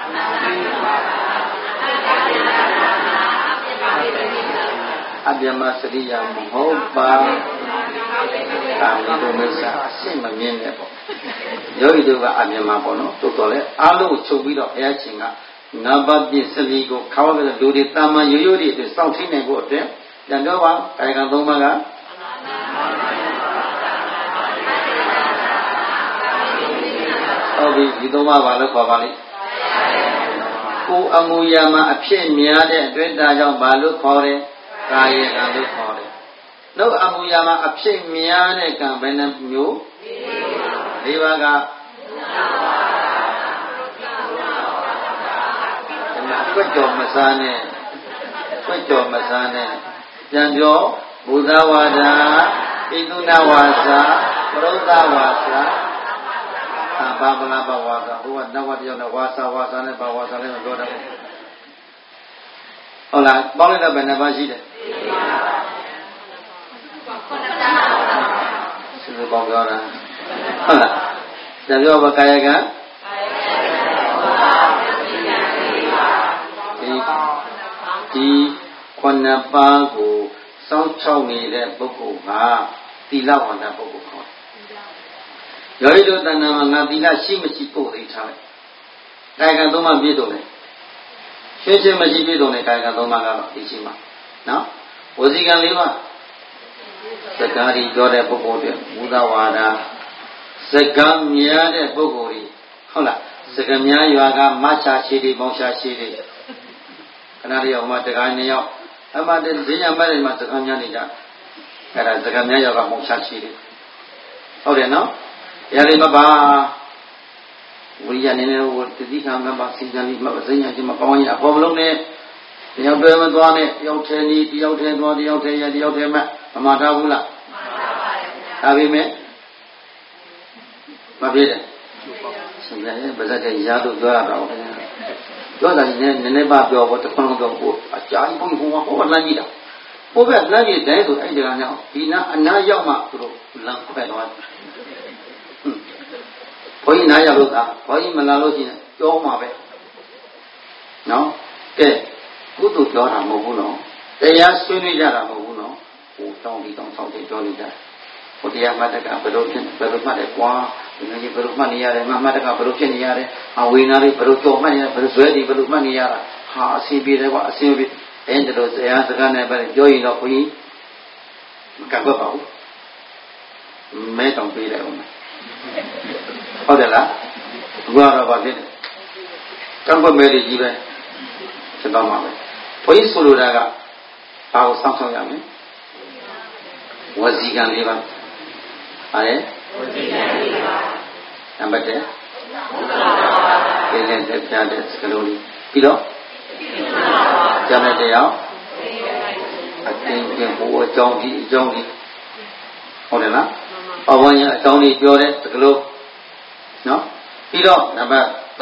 အပြမစရိယာမဟုတ်ပါကာမိတုမိစ္ဆာအရှင်းမမြင်နဲ့ပေါ့ယောဂီတို့ကအမြင်မှာပေါ့နော်တိုးတော်လဲအားလုံးချုပ်ပြီးတော့ဘုရားရှင်ကငါးပါးပြည့်စလီကိုခေါင်းကလူတွေတာမန်ရိုးရိုးတွေစောင့်ထိနိုင်ဖို့အတွက်ပြန်ပြောပါကာယကံ၃ပါးကဟုတ်ပြီဒီ၃ပါးပါလို့ခေါ်ပါလိမ့်ကိုအမူအရာမှာအဖြစ်များတဲ့အတွက်ဒါကြောင့်ဘာလို့ခေါ်တယ်ကာယကံလို့ခေါ်တယ်နှုတ်အမူအရာမှာအဖြစ်များတဲ့ကံဘယ်နှမျိုး၄ပါးကကွက်ကြော်မစားနဲ့ကွက်ကြော်မစားနဲ့ပြန်ပြောဘုဒ္ဓဝါဒဣသုဏဝါစာပရုဒ္ဓဝါစာဘာဗလာဘဝါစာဘုရားနဝတယောက်နဲ့ဝါစာနဲ့ဘာဝါစာလည်းမပြောတတ်ဘူးဟုတ်လားပေါင်းလိုက်တော့ဘယ်နှပါးရှိတယ်သူပေါင်းပြောတာဟုတ်လားပြန်ပြောပါကာယကံဒီ9ပါးကိုစောင့်ချောက်နေတဲ့ပုဂ္ဂိုလ်ကသီလဝန္တပုဂ္ဂိုလ်ခေါ်တယ်ယောဂီတို့တဏ္ဍာမှာငါသီလရှိမရှိပို့သိထားလိုက်ကာယကံ၃ပါးပြည့်စုံတယ်ရချင်းမရှိပြတော့တဲ့ကာယကသုံးပါးကတော့ဒီရှိမှာနော်ဝစီကံ၄ပါးစကားဒီပြောတဲ့ပုဂ္ဂိုလ်တွေမူသဝါဒစကားများတဲ့ပုဂ္ဂိုလ်တွေဟုတ်လားစကားများရွာကမချာရှိတွေမောင်ချာရှိတွေခဏလေးအောင်မတကား2ယောက်အမှတဲ့ဈဉ္ညာမဲ့တွေမှာစကားများနေကြအဲ့ဒါစကားများရွာကမောင်ချာရှိတွေဟုတ်တယ်နော်ရလေးမပါဝိညာဉ်နဲ့ဟိုတတိခံမှာစီကံလေးမှာဈဉ္ညာချင်းမကောင်းရင်အပေါ်မလုံးနဲ့တယောက်တည်းမသွားနဲ့တယောက်တည်းနီးတယောက်တည်းသွားတယောက်တည်းရတယောက်တည်းမှမမှားထားဘူးလားမှန်ပါပါဒါပေမဲ့မဖြစ်တယ်ရှင်ရဲ့ဗဇတ်တဲ့ရာလို့ပြောရတော့ပြောတာနည်းနည်းပါပြောဖို့တခွန်းတော့ကိုအကြာကြီးဘုံဟိုလမ်းကြီးတာဟိုဘက်လမ်းကြီးတိုင်းဆိုအဲ့ဒီကညောင်းဒီနာအနာရောက်မှသူတို့လမ်းခွဲတော့ဘုန်းကြီးနားရောက်လို့သာဘုန်းကြီးမလာလို့ရှိရင်ပြောမှာပဲနော်ကဲကုသိုလ်ပြောတာမဟုတ်ဘူးနော်တရားဆွေးနွေးကြတာမဟုတ်ဘူးနော်ဟိုတောင်းပြီးတောင်းဆောင်တယ်ပြောနေကြဟိုတရားမှတ်တကဘယ်လိုဖြစ်ဘယ်လိုမှတ်တယ်ကွာဒီနေ့ဘယ်လိုမှတ်နေရတယ်မှတ်တကဘယ်လိုဖြစ်နေရတယ်အဝေနာလေးဘယ်လိုကြော်မှတ်နေရဘယ်လိုဇွဲဒီဘယ်လိုမှတ်နေရတာဟာအစီပြေတယ်ကွာအစီပြေအဲ့ဒါလို့တရားစကားနဲ့ပဲပြောရင်တော့ဘုန်းကြီးမကန့်ကွက်ပါဘူးမဲတောင်ပေးတယ်ဦးဟုတ်တယ်လားဘုရားတော်ဘာဖြစ်လဲကန့်ကွက်မဲတွေကြီးပဲဖြစ်တော့မှာပဲဘုန်းကြီးဆိုလိုတာကဘာကိုစောင့်ရှောက်ရမလဲဝစီကံ၄ပါးဟာလေဝစီကံ၄ပါးနံပါတ်1ဒီနေ့တက်ပြတဲ့စကလုံးလေးပြီးတော့ကျမ်းတဲ့တရားအတင်းကျင်ဘိုးအကြောင်းကြီးဟုတ်တယ်လားအဝန်းရအကြောင်းကြီးပြောတဲ့စကလုံးနော်ပြီးတော့နံပါတ်3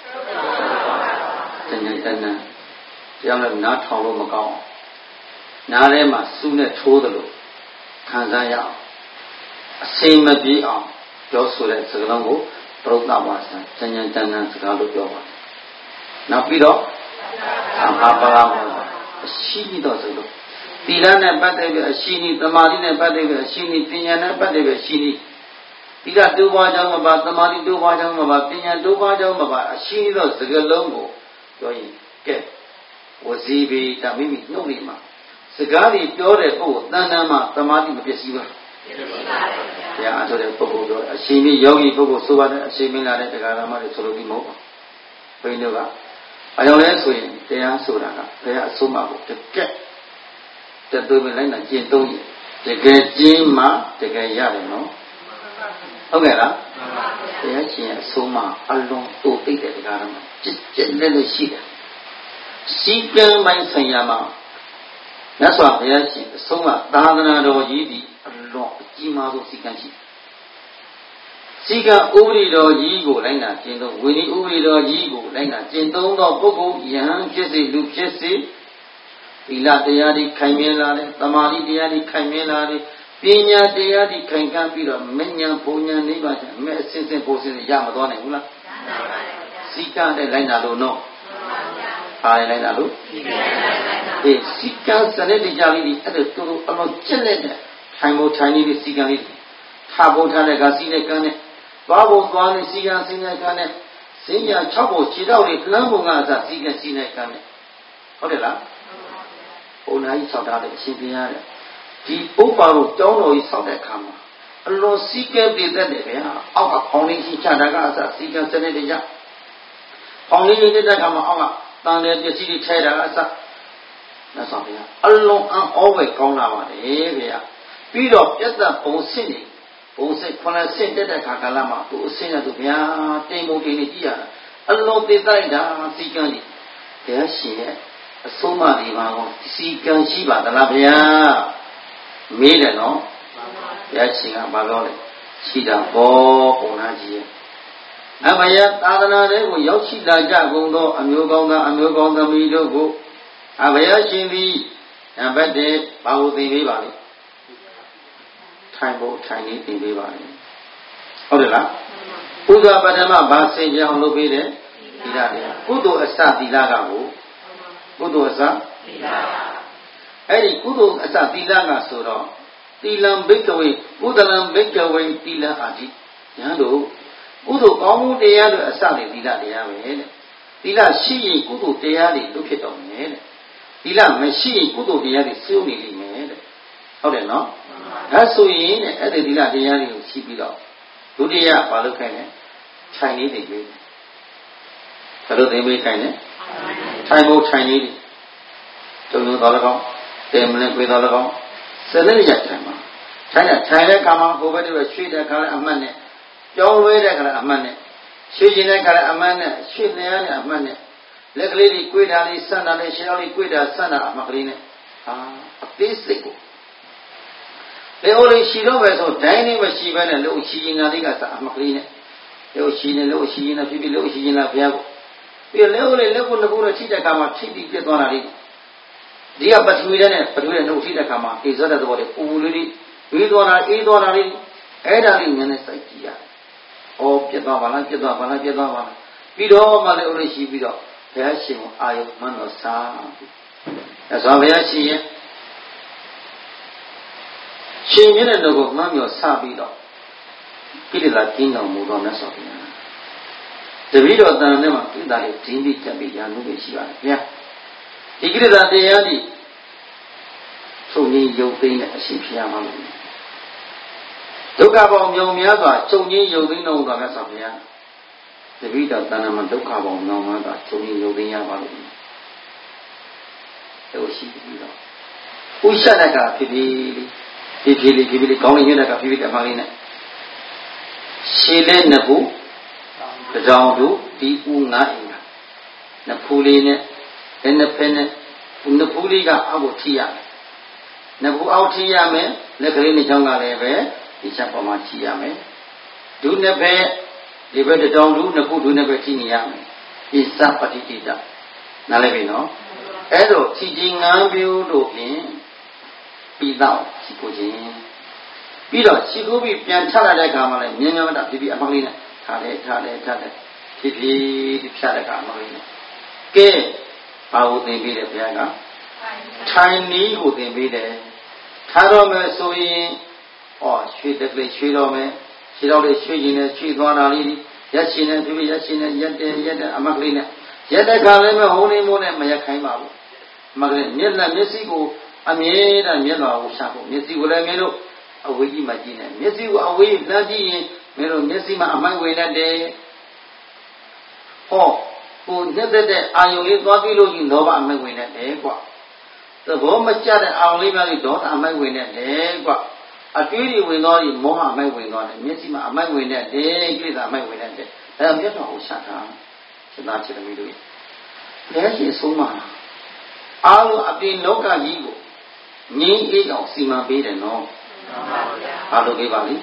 တဏှာတရားလည်းနားထောင်လို့မကောင်းနားထဲမှာစုနဲ့ထိုးသလိုခံစားရအောင်အစိမ်မပြေအောင်ပြောဆိုတဲ့စကားလုံးကိုပရုသဝါစာဉာဏ်ဉာဏ်တဏ္ဍစကားလို့ပြောပါတယ်နောက်ပြီးတော့အာပါလာအရှိပြီးတော့ဆိုလို့သီလနဲ့ပတ်သက်ပြီးအရှိနည်းသမာဓိနဲ့ပတ်သက်ပြီးအရှိနည်းပညာနဲ့ပတ်သက်ပြီးအရှိနည်းသီလတိုးပွားကြောင်းမပါသမာဓိတိုးပွားကြောင်းမပါပညာတိုးပွားကြောင်းမပါအရှိနည်းတော့စကားလုံးကိုပြောရင်ကဲဝစီဘီတမိမိနှုတ်နေမှာစကားတွေပြောတဲ့ပုဂ္ဂိုလ်တဏ္ဍာမှာသမာဓိမပျက်စီးဘူးပျက်စီးပါတယ်ဘုရားအားထုတ်တဲ့ပုဂ္ဂိုလ်ပြောအရှင်မီယောဂီပုဂ္ဂိုလ်ဆိုပါတယ်အရှင်မင်းလာတဲ့တရားဓမ္မတွေဆိုလို့ဒီမဟုတ်ပါဘုန်းကြီးတို့ကအကြောင်းလဲဆိုရင်တရားဆိုတာကဘုရားအဆုံးအမကိုတကက်တသွေးမလိုက်နိုင်ကျင့်သုံးရင်တကယ်ကျင့်မှတကယ်ရတယ်နော်ဟုတ်ကဲ့လားဘုရားရှင်အဆုံးအမအလုံးတိုးသိတဲ့တရားဓမ္မကြက်လက်ရှိတယ်စီကံပိုင်းဆိုင်ရာမှာမြတ်စွာဘုရားရှင်အဆုံးအမသာသနာတော်ကြီးဒီအလွန်အကြီးမားဆုံးစီကံရှိစီကံဥပဒေတော်ကြီးကိုလိုက်နာကျင့်သုံးဝိနည်းဥပဒေတော်ကြီးကိုလိုက်နာကျင့်သုံးသောပုဂ္ဂိုလ်ယဟန်ဖြစ်စေလူဖြစ်စေသီလတရားတွေခိုင်မြဲလာတယ်သမာဓိတရားတွေခိုင်မြဲလာတယ်ပညာတရားတွေခိုင်ခံ့ပြီးတော့မဉ္ဇဉ်ဘုံဉဏ်နိဗ္ဗာန်အမဲ့အစဉ်စဉ်ဘုံစဉ်ရမသွားနိုင်ဘူးလားရနိုင်ပါတယ်စီကံနဲ့လိုက်နာလို့နော်ပါလိုက်နာလို့အေးစီကံစနစ်တရားလေးတွေအဲ့ဒါတို့အလုံးကျက်နေတဲ့ထိုင်ဖို့ထိုင်နေတဲ့စီကံလေးထားဖို့ထားတဲ့ကစီနဲ့ကံနဲ့သွားဖို့သွားနဲ့စီကံစီနဲ့ကံနဲ့စင်ညာ6ဖို့ခြေတော့တွေလှမ်းပုံကအစစီကံစီနဲ့ကံနဲ့ဟုတ်တယ်လားဘုံနာကြီးဆောက်ထားတဲ့အရှင်ဘုရားတဲ့ဒီပုပ္ပါတို့ကျောင်းတော်ကြီးဆောက်တဲ့အခါမှာအလွန်စီကံတည်တတ်တယ်ဗျာအောက်ကဖောင်လေးကြီးချတာကအစစီကံစနစ်တရားဖောင်လေးလေးတက်တဲ့အခါမှာအောက်ကတန်တဲ့ပစ္စည်းတွေထဲတာကအစမြတ်စွာဘုရားအလွန်အံ့ဩဝယ်ကောင်းလာပါတယ်ဗျာပြီးတော့ပြတ်သက်ဘုံစစ်နေဘုံစစ်ခုနဆင့်တက်တဲ့ခါကာလမှာသူအစင်းရသူဗျာတိမ်မုံတိမ်နေကြည့်ရတာအလွန်တည်တိုက်တာစီကံကြီးဘုရားရှင်ရဲ့အဆုံးအမတွေပါကောစီကံရှိပါသလားဗျာမေးတယ်နော်ဘုရားရှင်ကဘာပြောလဲရှိတာဘောပုံနာကြီးရဲ့အမယသာသနာတွေကိုရောက်ရှိလာကြကုန်သောအမျိုးကောင်းသားအမျိုးကောင်းသမီးတို့ကိုအဘုရားရှင်သည်နံပါတ်1ဘာကိုသိပေးပါလဲထိုင်ဖို့ထိုင်နေသိပေးပါလေဟုတ်တယ်လားဥဒ္ဒပထမဘာစင်ကြအောင်လုပ်ပေးတယ်သီလတရားကုသိုလ်အစသီလကကိုကုသိုလ်အစသီလအဲ့ဒီကုသိုလ်အစသီလကဆိုတော့သီလံဘိက္ခဝေကုသလံဘိက္ခဝေသီလအာတိညာတို့ကုသိုလ်ကောင်းမှုတရားတွေအစတွေသီလတရားပဲတဲ့သီလရှိရင်ကုသိုလ်တရားတွေလုပ်ဖြစ်တော်မယ်တဲ့သီလမရှိရင်ကုသိုလ်တရားတွေစိုးနေလိမ့်မယ်တဲ့ဟုတ်တယ်နော်ဒါဆိုရင်တဲ့အဲ့ဒီသီလတရားတွေကိုရှိပြီးတော့ဒုတိယဘာလုပ်ခိုင်းလဲခြိုင်လေးတွေပြေးဘယ်လိုသိမေးခိုင်းလဲခြိုင်ဖို့ခြိုင်လေးတွေတုံ့တော်လည်းကောင်းတယ်မလဲပြေးတော်လည်းကောင်းဆက်လက်ရထိုင်မှာခြိုင်တဲ့ကာမဘိုးဘက်တွေရွှေ့တဲ့ခါလည်းအမှတ်နဲ့ပြောင်းလဲတဲ့ခါလည်းအမှတ်နဲ့ရွှေ့ခြင်းတဲ့ခါလည်းအမှတ်နဲ့ရွှေ့နေရတဲ့အမှတ်နဲ့လက်ကလေးကြီးကွေးတာလေးဆန့်တာလေးရှင်းအောင်လေးကွေးတာဆန့်တာအမှတ်ကလေးနဲ့အသေးစိတ်ကိုလေအိုလေးရှိတော့ပဲဆိုဒိုင်းလေးမရှိဘဲနဲ့လို့ရှိရင်လေးကစအမှတ်ကလေးနဲ့လို့ရှိရင်လို့ရှိရင်ဖြစ်လို့ရှိရင်လားဘုရားကိုပြီးလေအိုလေးလက်ကိုနှစ်ခုနဲ့ထိတဲ့ခါမှာထိပြီးပြတ်သွားတာလေးဒီကပထဝီနဲ့ပထဝီနဲ့နှုတ်ထိတဲ့ခါမှာအေဇောတဲ့သဘောလေးပူပူလေးဝေးသွားတာအေးသွားတာလေးအဲ့ဒါလေးဉာဏ်နဲ့စိုက်ကြည့်ရတယ်။အော်ပြတ်သွားပါလားပြတ်သွားပါလားပြတ်သွားပါလားပြီးတော့မှလည်းအိုလေးရှိပြီးတော့ဘုရားရှင်ကိုအာယုမှန်တော်စားပြီးအဲဆိုဘုရားရှင်ရဲ့ရှင်မြတ်တဲ့တော်ကိုမှန်မြော်စပြီးတော့ကိလေသာကျင်းတော်မူတော်မြတ်စွာဘုရားတပည့်တော်တန်ထဲမှာကိလေသာတွေဒင်းပြီးတက်ပြီးရာမှုတွေရှိပါတယ်ဗျာဒီကိလေသာတရားတွေချုပ်ငြိမ်းရုပ်သိမ်းတဲ့အရှင်ဘုရားမှာလို့ဒုက္ခပေါင်းမြောင်များစွာချုပ်ငြိမ်းရုပ်သိမ်းတော်မူတော်မြတ်စွာဘုရားတပည့်တော်တန်ထဲမှာဒုက္ခပေါင်းမြောင်များစွာချုပ်ငြိမ်းရုပ်သိမ်းရပါလို့တို့ရှိပြီးတော့ဥစ္စာတကဖြစ်ပြီးကောင်းလေးညတဲ့ကဖြစ်ပြီးတမလေးနဲ့ရှည်လေးနှစ်ခုကြောင်တို့ဒီဦးငါအင်္ဂါနှစ်ဖူးလေးနဲ့နှစ်ဖက်နဲ့နှစ်ဖူးလေးကအောက်ကိုထိရမယ်နှစ်ဖူးအောက်ထိရမယ်လက်ကလေးနှစ်ချောင်းကလည်းပဲဒီချက်ပေါ်မှာထိရမယ်ဒုနှစ်ဖက်ဒီဘက်တောင်ဒုနှစ်ဖူးဒုနှစ်ဖက်ထိနေရမယ်ဣသပတိတိတနားလည်ပြီနော်အဲ့တော့ခြေချင်း၅မျိုးတို့ဖြင့်ပြီးတော့ခြေကိုချင်းပြီးတော့ခြေကိုပြီးပြန်ထလာတဲ့အခါမှာလည်းမြင်းမြတ်တာဖြစ်ပြီးအမှန်လေးနဲ့ထားတယ်ဖြစ်ဖြတ်တဲ့အခါမှာလေးနဲ့ကဲဘာကိုသင်ပေးတယ်ဘုရားကထိုင်နည်းကိုသင်ပေးတယ်ထားတော့မယ်ဆိုရင်ရွှေတက်ကလေးရွှေတော့မယ်ခြေတော့လေးရွှေခြင်းနဲ့ရွှေသွားတာလေးရက်ရှင်နဲ့ဖြစ်ပြီးရက်ရှင်နဲ့ရက်တဲ့အမှန်လေးနဲ့ရက်တဲ့ခါလည်းမဟုတ်နေမို့နဲ့မရက်ခိုင်းပါဘူးအမှန်ကလေးမျက်စိကိုအမြဲတမ်းမျက်တော်ကိုရှာဖို့မျက်စိကိုလည်းမင်းတို့အဝေးကြီးမှကြည့်နေမျက်စိကိုအဝေးလှမ်းကြည့်ရင်မင်းတို့မျက်စိမှာအမိုက်ဝင်တတ်တယ်ကိုနှစ်သက်တဲ့အာယုံလေးသွားပြီးလို့ကြီးလောဘအမိုက်ဝင်တတ်တယ်ကွာသဘောမကျတဲ့အာယုံလေးများကြီးဒေါသအမိုက်ဝင်တတ်တယ်ကွာအတွေးတွေဝင်သွားရင်မောဟအမိုက်ဝင်သွားတယ်မျက်စိမှာအမိုက်ဝင်တတ်တယ်ကိလေသာအမိုက်ဝင်တတ်တယ်ဒါမျက်တော်ကိုရှာတာစေနာချစ်သမီးတို့ရဲ့ဘယ်ရှိဆုံးမှာအာလုံးအပြင်လောကကြီးကိုငြိမ်းအေးအောင်စီမံပေးတယ်နော်ဘာလို့ပေးပါလိမ့်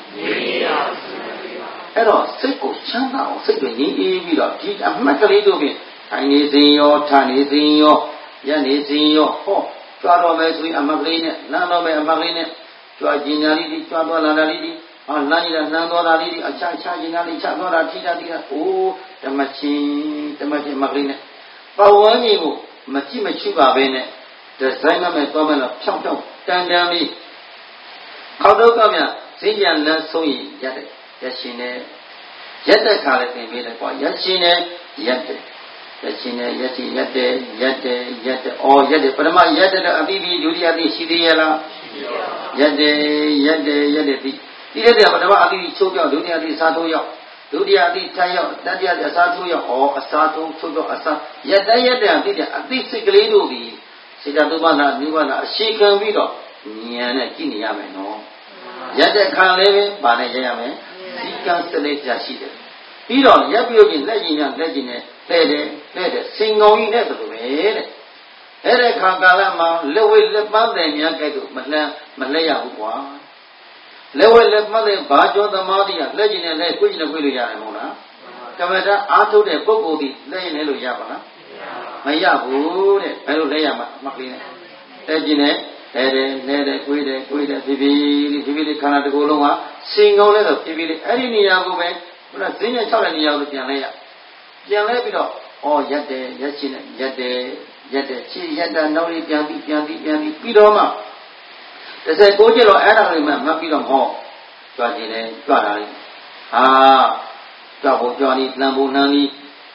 အဲ့တော့စိတ်ကိုချမ်းသာအောင်စိတ်ကိုငြိမ်းအေးပြီးတော့ဒီအမှတ်ကလေးတို့ဖြင့်ထိုင်နေစဉ်ရောထားနေစဉ်ရောရက်နေစဉ်ရောကြွားတော်မယ်ဆိုရင်အမှတ်ကလေးနဲ့လမ်းတော်မယ်အမှတ်ကလေးနဲ့ကြွားကျင်ညာလေးဒီကြွားသွားလာတာလေးဒီလမ်းကြီးတာနှမ်းသွားတာလေးဒီအခြားကျင်ညာလေးချသွားတာထိတာဒီကဓမ္မချင်းမှတ်ကလေးနဲ့ပဝန်းကြီးကိုမကြည့်မချူပါပဲနဲ့ဒီဇိုင်းမဲ့သွားမဲ့တော့ဖြောင်းတန်လေးခေါတော့ကမြဈေးပြန်လန်းဆုံးရင်ရက်ရှင်နဲ့ရက်တဲ့ခါလည်းသင်ပေးတယ်ကွာရက်ရှင်နဲ့ရက်ရှင်နဲ့ရက်တယ်ရက်တယ်ရက်တယ်ပထမရက်တဲ့အပြီးပြီးဒုတိယအပြီးရှိသေးရဲ့လားရက်တယ်ဒီရက်တဲ့ပထမအပြီးချိုးပြောက်ဒုတိယအပြီးစားထိုးရောက်ဒုတိယအပြီးထိုင်ရောက်တတိယအစားထိုးရောက်အစားထိုးချိုးပြောက်အစားရက်တဲ့အပြီးတဲ့အသိစိတ်ကလေးတို့ဒီစေတသုဘနာနိဗ္ဗာန်အရှိခံပြီးတော့ဉာဏ်နဲ့ကြည့်နေရမယ်နော်ရက်တဲ့ခံလေးပဲဗာနဲ့ရရမယ်စီကံစနေကြရှိတယ်ပြီးတော့ရက်ပြုတ်ခြင်းလက်ကျင်နဲ့လှည့်တယ်စင်ကုန်ကြီးနဲ့တူပဲတဲ့အဲ့ဒီခါကာလမှာလက်ဝဲလက်ပန်းတယ်များကြိုက်လို့မလှည့်ရဘူးကွာလက်ဝဲလက်ပန်းတယ်ဘာကြောသမားတိကလက်ကျင်နဲ့လက်ခွေးကျင်နဲ့ခွေးလို့ရတယ်မဟုတ်လားကမ္မတာအားထုတ်တဲ့ပုဂ္ဂိုလ်ဒီလက်ရင်နဲ့လို့ရပါလားမရဘူးတဲ့ဘယ်လိုလဲရမှာမှတ်ပြီးနဲ့လက်ကျင်နဲ့လဲတယ်ကိုယ်တယ်ဖြည်းဖြည်းခန္ဓာတစ်ခုလုံးကစင်ကုန်လဲဆိုဖြည်းဖြည်းအဲ့ဒီနေရာကိုပဲဘုရားဈဉ္ညာ6တဲ့နေရာကိုပြန်လဲပြီးတော့ရက်တယ်ရက်ချင်းနဲ့ရက်တယ်ချီရက်တာနောက်လေးပြန်ပြီးပြီးတော့မှ19ကျတော့အဲ့ဒါလေးမှမှတ်ပြီးတော့ကြွားခြင်းနဲ့ကြွားတာလေးကြွားဖို့ကြွားနေလမ်းဖို့နှမ်းပြီး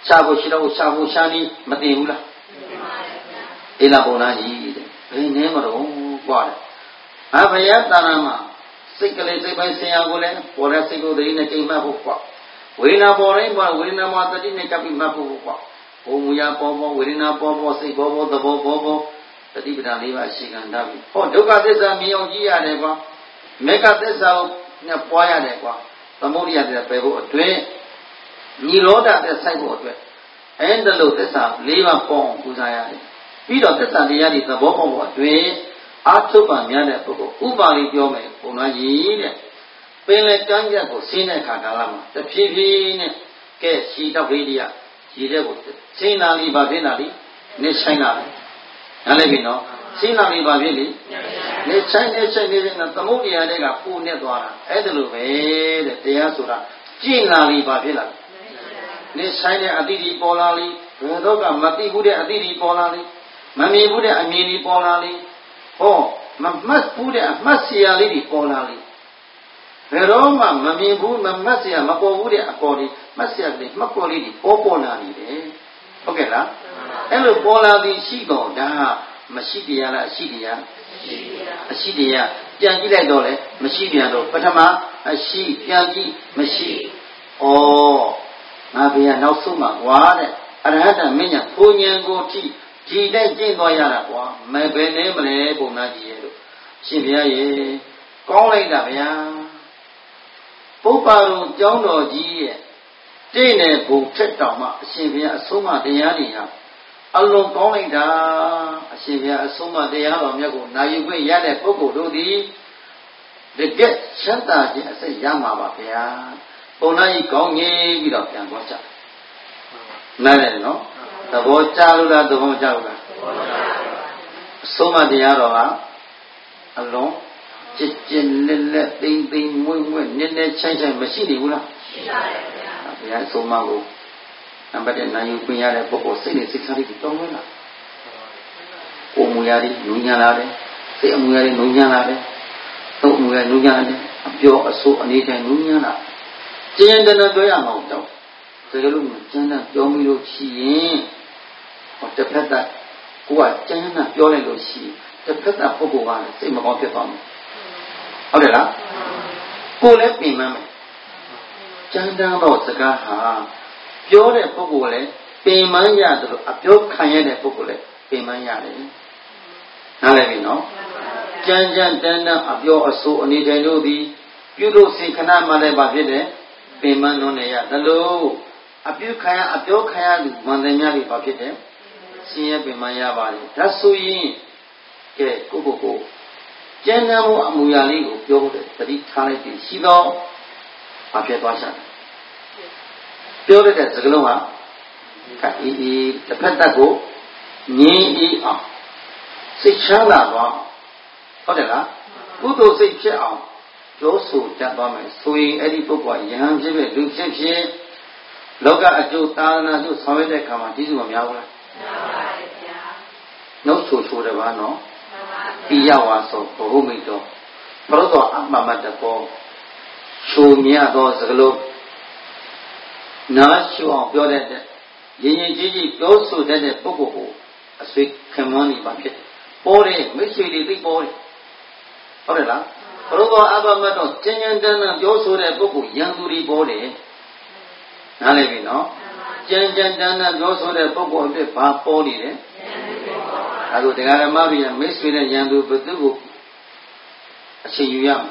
ရှာဖို့ရှိတော့ရှာဖို့ရှာနေမသိဘူးလားအေးလားပုံနာကြီးတဲ့ဘယ်နည်းမတော့ကွာတဲ့အဘယတာနာမှာစိတ်ကလေးစိတ်ပိုင်းဆင်ရကိုလည်းပေါ်တဲ့စိတ်ကိုတတိနဲ့ချိန်မှတ်ဖို့ကွာဝေဒနာပေါ်တိုင်းပေါ်ဝေဒနာမှာတတိနဲ့ကပ်ပြီးမှတ်ဖို့ကွာဘုံမူရပေါ်ပေါ်ဝေဒနာပေါ်ပေါ်စိတ်ပေါ်ပေါ်သဘောပေါ်ပေါ်တတိပဒလေးပါရှိခံတတ်ပြီဟောဒုက္ခသစ္စာမြင်အောင်ကြည့်ရတယ်ကွာမေဃသစ္စာကိုနဲ့ပွားရတယ်ကွာသမုဒိယတဲ့ပယ်ဖို့အတွင်းនិရောဓတဲ့စိုက်ဖို့အတွက်အဲ့ဒါလို့သစ္စာ၄ပါးပေါ်အောင်ပူဇော်ရတယ်ပြီးတော့သစ္စာတရားတွေသဘောပေါက်ဖို့အတွင်းအာထုပ္ပများတဲ့ပုဂ္ဂိုလ်ဥပါလိပြောမယ်ဘုံတော်ကြီးတဲ့ပင်လေကမ်းကြက်ကိုဆင်းတဲ့ခါကာလမှာတဖြည်းဖြည်းနဲ့ကဲရှိတော့ဝိရိယရည်တဲ့ကိုဆင်းလာလိပါဖြစ်လာလိနေဆိုင်လာလိနားလည်ပြီနော်ဆင်းလာလိပါဖြစ်လိနေဆိုင်နေသမုဒ္ဒရာတွေကပူနေသွားတာအဲ့ဒါလိုပဲတဲ့တရားဆိုတာကျင့်လာလိပါဖြစ်လာနေဆိုင်တဲ့အတိဒီပေါ်လာလိဘယ်တော့ကမသိဘူးတဲ့အတိဒီပေါ်လာလိမမြင်ဘူးတဲ့အမြင်ဒီပေါ်လာလိဟောမမှတ်ဘူးတဲ့အမှတ်เสียလေးတွေပေါ်လာလိဘယ်တော့မှမမြင်ဘူးမမှတ်เสียမပေါ်ဘူးတဲ့အပေါ်လေးမှတ်เสียလေးမှတ်ပေါ်လေးတွေပေါ်လာနေတယ်ဟုတ်ကဲ့လားအဲ့လိုပေါ်လာပြီးရှိတော့ဒါမရှိတရားလားအရှိတရားအရှိတရားပြန်ကြည့်လိုက်တော့လေမရှိပြန်တော့ပထမအရှိပြန်ကြည့်မရှိဩငါဘုရားနောက်ဆုံးမှာကွာတဲ့အရဟတမဉ္ဇဉ်ဘုံဉဏ်ကိုထိဒီတဲ့ကျင့်သွားရတာကွာမဲပဲနေမလဲပုံနာကြီးရဲ့လို့ရှင်ဘုရားရေကောင်းလိုက်တာဗျာပုပ္ပါရုံကျောင်းတော်ကြီးရဲ့တင့်တဲ့ဘုံထက်တောင်မှအရှင်ဘုရားအဆုံးအမတရားတွေဟာအလုံးကောင်းလိုက်တာအရှင်ဘုရားအဆုံးအမတရားတော်မြတ်ကိုနာယူခွင့်ရတဲ့ပုဂ္ဂိုလ်တို့သည်တကယ်ချမ်းသာခြင်းအစိတ်ရမှာပါဗျာပုံနာကြီးကောင်းကြီးပြီးတော့ပြန်သွားကြနားလည်နော်သဘောကျလို့လားသဘောကျလို့လားအဆုံးမတရားတော်ကအလုံးကြည်ကြည်လက်လက်သိမ့်သိမ့်မွေ့မွေ့နည်းနည်းချိုင်းချိုင်းမရှိနေဘူးလားရှိပါတယ်ဗျာဘုရားအဆုံးမကိုနံပါတ်1နိုင်ယူခွင့်ရတဲ့ပုဂ္ဂိုလ်စိတ်နဲ့စိတ်ထားလေးတောင်းဝင်လာကိုယ်မူရည်နူးညံ့လာတယ်စိတ်အမူရည်နူးညံ့လာတယ်သုံးအမူရည်နူးညံ့လာတယ်အပြောအဆိုအနေတိုင်းနူးညံ့လာကျင့်တဲ့နဲ့တွေ့ရမှာတော့ဒါကြလို့ကျမ်းသာပြောမိလို့ရှိရင်ဟောတစ်ဖက်သက်ကိုကကျမ်းသာပြောလိုက်လို့ရှိရင်တစ်ဖက်သက်ပုဂ္ဂိုလ်ကလည်းစိတ်မကောင်းဖြစ်သွားမယ်ဟုတ်တယ်လားကိုလည်းပြင်မှန်းမယ်ကျမ်းသာတော့စကားဟာပြောတဲ့ပုဂ္ဂိုလ်လည်းပြင်မှန်းရတယ်လို့အပြောခံရတဲ့ပုဂ္ဂိုလ်လည်းပြင်မှန်းရတယ်နားလည်ပြီနော်ကျမ်းတန်းအပြောအဆိုအနေတိုင်းတို့သည်ပြုလို့စိတ်ခဏမှလည်းပါဖြစ်တယ်ပြင်မှန်းလုံးနေရတယ်လို့အပြုခံရအပြောခံရသူမန္တများတွေဘာဖြစ်တယ်ရှင်ရဲ့ပင်မရပါတယ်ဒါဆိုရင်ကဲကိုကျမ်းစာမှုအမူအရာလေးကိုပြောတယ်တတိထားလိုက်ပြီးရှိတော့ဘာဖြစ်သွားရှာပြောတဲ့စကားလုံးကအေးတစ်ဖက်သက်ကိုငြင်းအေးအောင်စိတ်ချမ်းသာသွားဟုတ်တယ်လားကုသိုလ်စိတ်ဖြစ်အောင်ပြောဆိုတတ်သွားမယ်ဆိုရင်အဲ့ဒီပုဂ္ဂိုလ်ကယဟန်ဖြစ်ဖြစ်လူဖြစ်လောကအကျိုးသာသနာ့ကျိုးဆောင်ရတဲ့အခါမှာဒီစုမများဘူးလားများပါတယ်ဗျာနှုတ်ဆိုတယ်ပါနော်ပိယဝါဆိုဘုဟုမိတောဘုရောတော်အမှမတကောချိုမြသောစကလုံးနားရှုအောင်ပြောတဲ့ရင်ရင်ကြီးကြီးပြောဆိုတဲ့ပုဂ္ဂိုလ်ကိုအဆွေခင်မွန်းနေပါဖြစ်ပေါ်တယ်မိတ်ဆွေတွေသိပေါ်တယ်ဟုတ်တယ်လားဘုရောတော်အမှမတော့ကျဉ်းကျဉ်းတန်းတန်းပြောဆိုတဲ့ပုဂ္ဂိုလ်ရန်သူတွေပေါ်တယ်နားလည်ပြီနော်ကြမ်းတန်းပြောဆိုတဲ့ပုဂ္ဂိုလ်အဖြစ်ဘာပေါ်နေလဲအဲဒါတရားဓမ္မတွေမိတ်ဆွေနဲ့ယံသူဘုသူကိုအချိန်ယူရမယ်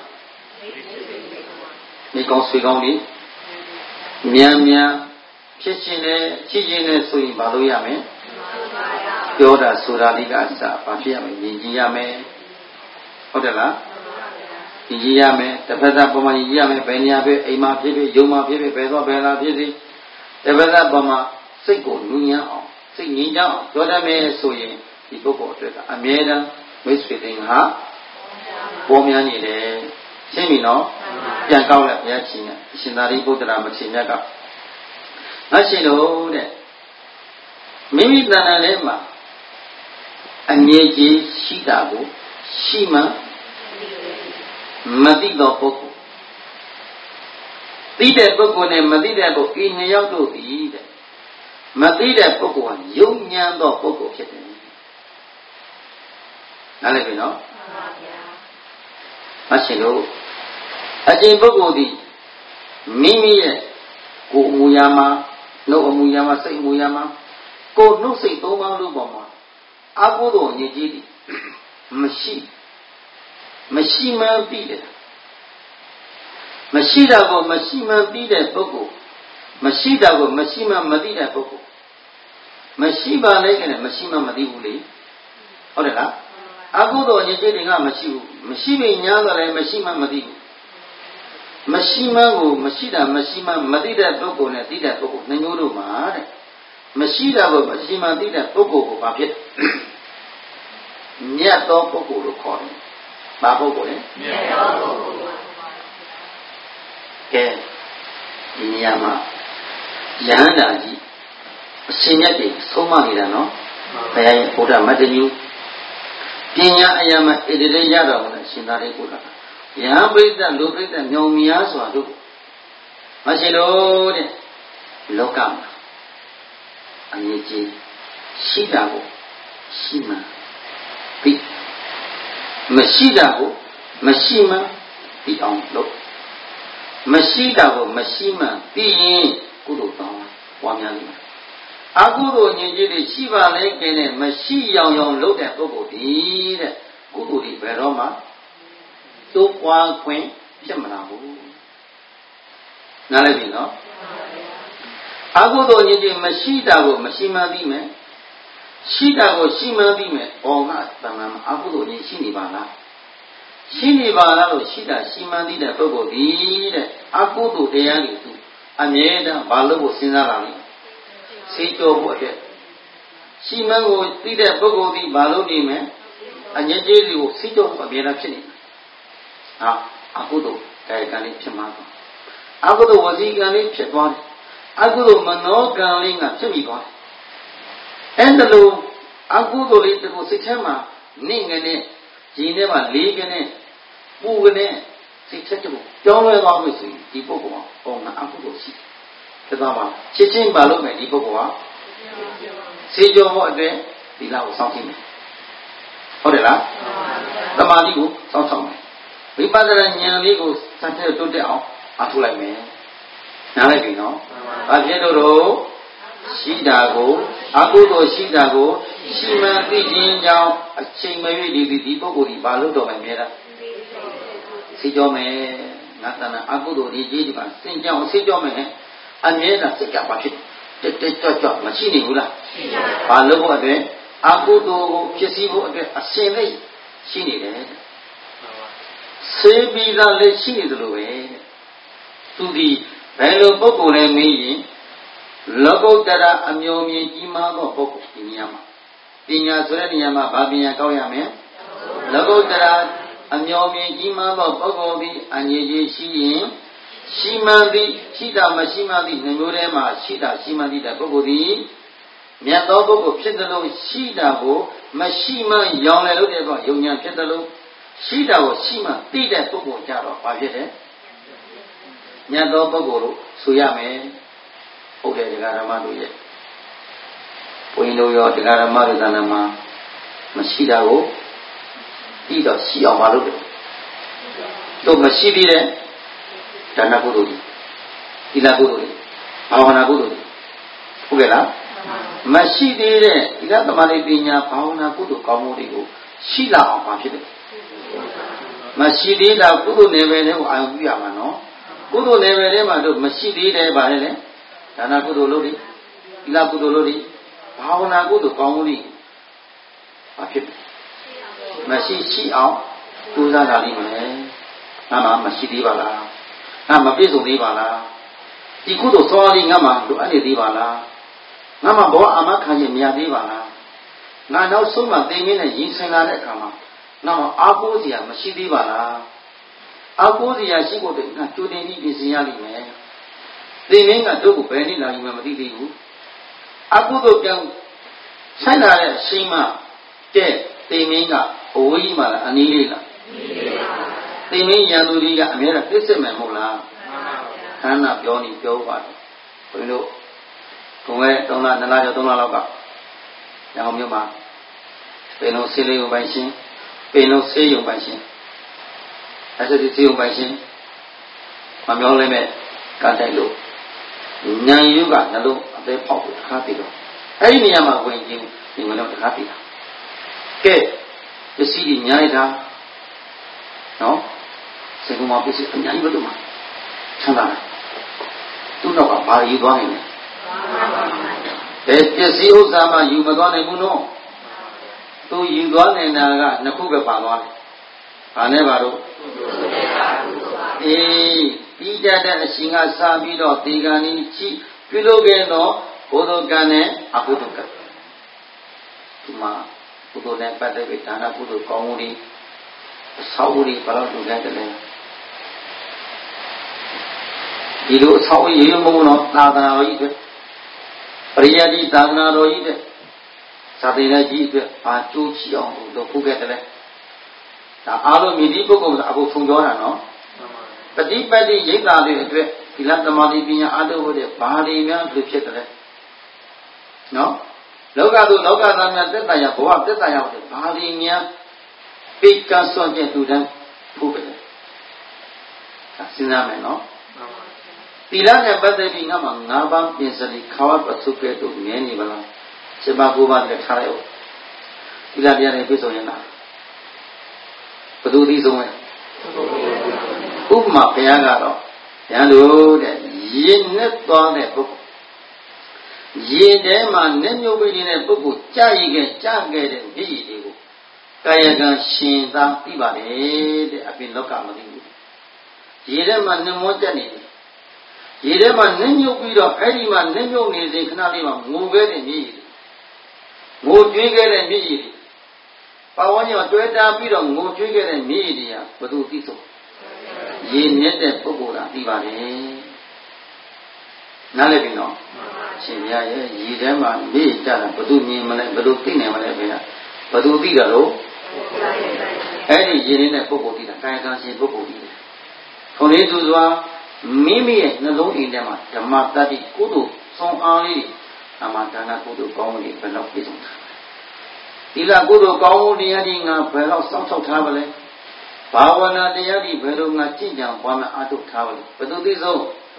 ဒီကောင်းဆွေကောင်းတွေမြန်ဖြစ်ခြင်းနဲ့ချစ်ခြင်းနဲ့ဆိုရင်ဘာလို့ရမလဲပြောတာဆိုတာလေးကအစဘာဖြစ်ရမလဲယဉ်ကျေးရမယ်ဟုတ်တယ်လားယဉ်ကျေးရမယ်တစ်ဖက်သားပုံမှန်ယဉ်ကျေးရမယ်ဘယ်နေရာဖြစ်အိမ်မှာဖြစ်ဖြစ်ရုံမှာဖြစ်ဖြစ်ဘယ်တော့ဘယ်လာဖြစ်စီတစ်ဖက်သားပုံမှန်စိတ်ကိုနူးညံ့အောင်စိတ်ငြိမ်းချမ်းအောင်ပြောတတ်မယ်ဆိုရင်ဒီပုဂ္ဂိုလ်အတွက်ကအမြဲတမ်းမိတ်ဆွေတင်ဟာပေါ်များနေတယ်ရှင်းပြီနော်ပြန်ကောက်လိုက်ဘုရားရှင်ကအရှင်သာရိပုတ္တရာမထေရမြတ်ကငါရှင်တို့တဲ့မိမိတဏ္ဍာထဲမှာအငြိကြီးရှိတာကိုရှိမှမသိသောပုဂ္ဂိုလ်သိတဲ့ပုဂ္ဂိုလ်နဲ့မသိတဲ့ပုဂ္ဂိုလ်ဤနှစ်ယောက်တို့သည်တဲ့မသိတဲ့ပုဂ္ဂိုလ်ကယုံညံသောပုဂ္ဂိုလ်ဖြစ်တယ်နားလည်ပြီနော်မှန်ပါဗျာအရှင်တို့အကျင့်ပုဂ္ဂိုလ်သည်မိမိရဲ့ကိုယ်အမူအရာမှာနှုတ်အမူအရာမှာစိတ်အမူအရာမှာကိုယ်နှုတ်စိတ်သုံးပါးလို့ပေါ်မှာအကုသိုလ်အငြိကြီးသည်မရှိမှန်းပြီးတယ်မရှိတာကိုမရှိမှန်းပြီးတဲ့ပုဂ္ဂိုလ်မရှိတာကိုမရှိမှန်းမသိတဲ့ပုဂ္ဂိုလ်မရှိပါလေကလည်းမရှိမှန်းမသိဘူးလေဟုတ်တယ်လားအကုသိုလ်အငြိကြီးတွေကမရှိဘူးမရှိပြီညာတော့လည်းမရှိမှန်းမသိဘူးမရှိမှန်းကိုမရှိတာမရှိမှန်းမသိတဲ့ပုဂ္ဂိုလ်နဲ့သိတဲ့ပုဂ္ဂိုလ်နှစ်မျိုးတို့မှာတဲ့မရှိတာကိုမရှိမှန်းသိတဲ့ပုဂ္ဂိုလ်ကိုဘာဖြစ်မြတ်သောပုဂ္ဂိုလ်လို့ခေါ်တယ်။ဘာပုဂ္ဂိုလ်လဲ။မြတ်သောပုဂ္ဂိုလ်။ကဲဒီနေရာမှာယဟန္တာကြီးအရှင်မြတ်တွေဆုံးမနေတာနော်။ဘုရားရဲ့ဘုရားမတ္တညုပညာအယံမှာဣတိရေရတော်မူတဲ့ရှင်သာရိပုတ္တရာယဟန်ပိဋကလူပိဋကမြောင်များစွာတို့မရှိလို့တဲ့လောကမှာအမြင့်ကြီးရှိတာကိုရှိမှပြီးမရှိတာကိုမရှိမှပြီးအောင်လုပ်မရှိတာကိုမရှိမှပြီးရင်ကုသိုလ်တောင်းပွားများလိမ့်မယ်အကုသိုလ်ဉာဏ်ကြီးတွေရှိပါလေကဲနဲ့မရှိရောင်ရောင်လုပ်တဲ့ပုဂ္ဂိုလ်ဒီတဲ့ကုသိုလ်တွေဘယ်တော့မှသိုးပွားခွင့်ဖြစ်မလာဘူးနားလည်ပြီနော်အကုသိုလ်ဉာဏ်ကြီးမရှိတာကိုမရှိမှပြီးမယ်ရှိတာကိုရှိမှန်းပြီးမယ်။ဘောငါတမန်အကုသိုလ်ကြီးရှိနေပါလား။ရှိနေပါလားလို့ရှိတာရှိမှန်းသိတဲ့ပုဂ္ဂိုလ်ဒီတဲ့အကုသိုလ်တရားတွေသူအမြဲတမ်းဘာလို့ကိုစဉ်းစားလာလဲ။စေကြောဖို့အတွက်ရှိမှန်းကိုသိတဲ့ပုဂ္ဂိုလ်ဒီဘာလို့နေမယ်။အငြိကြီးတွေကိုစေကြောဖို့အမြဲတမ်းဖြစ်နေတယ်။ဟာအကုသိုလ်ကာယကံလေးဖြစ်မှာပေါ့။အကုသိုလ်ဝစီကံလေးဖြစ်သွားတယ်။အကုသိုလ်မနောကံလေးကဖြစ်ပြီးသွားတယ်အဲ့ဒါလို့အကုသိုလ်လေးတကူစိတ်ထဲမှာနေငနဲ့ရင်ထဲမှာလေးငနဲ့ပူငနဲ့စိတ်ချက်တကူကြောင်းလဲသွားလို့ဆိုရင်ဒီပုဂ္ဂိုလ်ကပုံမှန်အကုသိုလ်ရှိတယ်ဒါမှချက်ချင်းပါလို့မယ်ဒီပုဂ္ဂိုလ်ကစေကြောဖို့အတွက်ဒီလောက်ကိုစောင့်ကြည့်မယ်ဟုတ်တယ်လားသမာဓိကိုစောင့်ရှောက်မယ်ဝိပဿနာဉာဏ်လေးကိုစတဲ့တိုးတက်အောင်အားထုတ်လိုက်မယ်နားလိုက်ပြီနော်ဘာဖြစ်လို့ရှိတာကိုအကုသိုလ်ရှိတာကိုရှိမှန်သိခြင်းကြောင့်အချိန်မရွေးဒီပုဂ္ဂိုလ်ဒီဘာလို့တော့မယ်မြဲတာသိကြောမယ်ငါတဏ္ဍအကုသိုလ်ဒီကြီးဒီမှာစင်ကြောင်သိကြောမယ်အမြဲတမ်းစိတ်ကဘာဖြစ်တက်ကြွမရှိနေဘူးလားရှိပါဘူးဘာလို့ဖို့အတွက်အကုသိုလ်ကိုဖြစ်စည်းဖို့အတွက်အစဉ်လေးရှိနေတယ်စေပြီးသားလေးရှိနေတယ်လို့ပဲသူဒီဘယ်လိုပုဂ္ဂိုလ်လဲမင်းရင်လောကုတ္တရာအမျိုးမြင်ကြီးမားသောပုဂ္ဂိုလ်ဒီနေရာမှာပညာဆိုတဲ့နေရာမှာဘာပညာကောက်ရမလဲလောကုတ္တရာအမျိုးမြင်ကြီးမားသောပုဂ္ဂိုလ်သည်အငြိကြီးရှိရင်ရှိမှန်သည်ရှိတာမရှိမှသည်နှမျိုးထဲမှာရှိတာရှိမှသည်တဲ့ပုဂ္ဂိုလ်သည်မြတ်သောပုဂ္ဂိုလ်ဖြစ်တယ်လို့ရှိတာကိုမရှိမှရောင်လည်းလို့တဲ့ကောယုံညာဖြစ်တယ်လို့ရှိတာကိုရှိမှသိတဲ့ပုဂ္ဂိုလ်ကြတော့ဘာဖြစ်တယ်မြတ်သောပုဂ္ဂိုလ်လို့ဆိုရမယ်ဟုတ်တယ်တရားဓမ္မတို့ရဲ့ဘုန်းကြီးတို့ရောတရားဓမ္မတွေသာနာမှာမရှိတာကိုပြီးတော့ရှိအောင်မလုပ်တယ်တို့မရှိသေးတဲ့ဒါနကုသိုလ်သီလကုသိုလ်ဘာဝနာကုသိုလ်ဟုတ်ကဲ့လားမရှိသေးတဲ့သီလသမာဓိပညာဘာဝနာကုသိုလ်ကောင်းမှုတွေကိုရှိလာအောင်မဖြစ်တယ်မရှိသေးတာကုသိုလ်နယ်ပယ်တွေကိုအာရုံပြုရမှာနော်ကုသိုလ်နယ်ပယ်ထဲမှာတို့မရှိသေးတယ်ဗါလဲဒါနကုသိုလ်လို့ဒီသီလကုသိုလ်လို့ဒီဘာဝနာကုသိုလ်ကောင်းမှုတွေဘာဖြစ်မရှိအောင်ကြိုးစားလာလိမ့်မယ်ငါမှမရှိသေးပါလားငါမပြည့်စုံသေးပါလားဒီကုသိုလ်စောလေးငါမှလိုအပ်နေသေးပါလားငါမှဘောအာမခံခြင်းမရသေးပါလားငါနောက်ဆုံးမှသိမင်းနဲ့ရင်ဆိုင်လာတဲ့အခါမှာငါမှအားကိုးစရာမရှိသေးပါလားအားကိုးစရာရှိဖို့တည်းငါကြိုတင်ပြီးပြင်ဆင်ရလိမ့်မယ်သိမင်းကတို့ကိုဘယ်နည်းလာယူမှမသိသေးဘူးအကုသိုလ်ပြောင်းဆိုင်လာတဲ့အရှိန်မှတဲ့သိမင်းကအဝေးကြီးမှလားအနည်းလေးလားသိမင်းရန်သူတွေကအများအားပြစ်စစ်မယ်မဟုတ်လားခန္ဓာပြောနေပြောပါတယ်ဘယ်လိုကုန်ရဲ့3လ2လကျော်3လလောက်ကရန်ကုန်မြို့မှာပင်လုံးဆေးလေးရုံပိုင်ရှင်ပင်လုံးဆေးရုံပိုင်ရှင်အဲ့ဒီဆေးရုံပိုင်ရှင်မမျောလဲမဲ့ကတိုက်လို့ညံယူကနှလုံးအသေးဖောက်ပြီးတစ်ခါပြီးတော့အဲ့ဒီနေရာမှာဝင်ကြည့်ဒီမလို့တစ်ခါပြီးတာကဲပစ္စည်းကြီးညာလိုက်တာနော်စေကုမာပစ္စည်းအများကြီးဘယ်လိုမှချမ်းသာတယ်သူ့နောက်ကဘာယူသွားနိုင်လဲဘယ်ပစ္စည်းဥစ္စာမှယူမသွားနိုင်ဘူးနော်သူယူသွားနိုင်တာကနှစ်ခုပဲပါသွားတယ်ဘာနဲ့ပါတော့ပြီးတတ်တဲ့အရှင်ကစားပြီးတော့ဒီကံဤချိပြုလုပ်ခဲ့တော့ဘုဒ္ဓကံနဲ့အဘုဒ္ဓကံဒီမှာဘုဒ္ဓနဲ့ပတ်သက်ပြီးဒါနကုသိုလ်ကောင်းမှုတွေအဆောက်အဦတွေဘာလို့လုပ်လိုက်တယ်လဲဒီလိုအဆောက်အဦရေမုံတော့သာသနာတော်ကြီးအတွက်ပရိယတိသာသနာတော်ကြီးအတွက်ဇာတိနဲ့ကြီးအတွက်ဘာကြိုးချီအောင်လုပ်ဖို့ခဲ့တယ်လဲဒါအားလုံးမြည်သည့်ပုဂ္ဂိုလ်ကအဖို့ဖုံပြောတာနော်ပฏิပတ်တိရိတ်တာတွေအတွက်ဒီလသမာဓိပညာအားထုတ်ဖို့တဲ့ဘာတွေများလို့ဖြစ်တယ်လဲနော်လောကသူလောကသားများသက်သာရဘဝသက်သာရဖို့ဘာတွေများပိတ်ကဆွန့်ကျင်သူတန်းဖို့ပဲဒါစဉ်းစားမယ်နော်သီလနဲ့ပတ်သက်ပြီးငါမှ၅ပါးပြင်စလိခါဝပသုကဲ့သို့မြဲနေပါလား7ပါး9ပါးနဲ့ထားလိုက်ဦးသီလတရားနဲ့ပြည့်စုံရင်လားဘယ်သူသိဆုံးလဲဥပမာဘုရားကတော့ရန်လို့တဲ့ရေနဲ့သွားတဲ့ပုဂ္ဂိုလ်ရေထဲမှာနဲ့မြုပ်ပြီးနေတဲ့ပုဂ္ဂိုလ်ကြာရည်ခဲ့တဲ့မြည်ရည်တွေကိုကာယကံရှင်သာသိပါတယ်တဲ့အပြင်လောကမသိဘူးရေထဲမှာနှမောတက်နေတယ်ရေထဲမှာနှမြုပ်ပြီးတော့အဲ့ဒီမှာနှမြုပ်နေစဉ်ခဏလေးမှာငိုခဲ့တဲ့မြည်ရည်ငိုကြွေးခဲ့တဲ့မြည်ရည်ပါဝန်းကျင်တွေ့တာပြီးတော့ငိုကြွေးခဲ့တဲ့မြည်ရည်တွေကဘယ်သူသိဆုံးရေမြက်တဲ့ပုဂ္ဂိုလ်ကသိပါတယ်နားလည်ပြီနော်ရှင်မြတ်ရဲ့ရေထဲမှာမေ့ကြတာဘယ်သူမြင်မလဲဘယ်သူသိနိုင်မလဲခင်ဗျာဘယ်သူသိတာလို့အဲ့ဒီရေနေတဲ့ပုဂ္ဂိုလ်သိတာကာယကံရှင်ပုဂ္ဂိုလ်သိတယ်ခုံလေးသူစွာမိမိရဲ့နှလုံးအိမ်ထဲမှာဓမ္မတတ္တိကုသိုလ်ဆုံးအားလေးအမှဒါနကုသိုလ်ကောင်းမှုတွေဘယ်လောက်ပြည့်စုံထားသီလကုသိုလ်ကောင်းမှုတရားတွေငါဘယ်လောက်စောင့်ရှောက်ထားပါလဲဘာဝနာတရားတွေဘယ်လိုငါကြင်ကြံပွားများအားထုတ်ထားပါလဲဘယ်သူသိဆုံး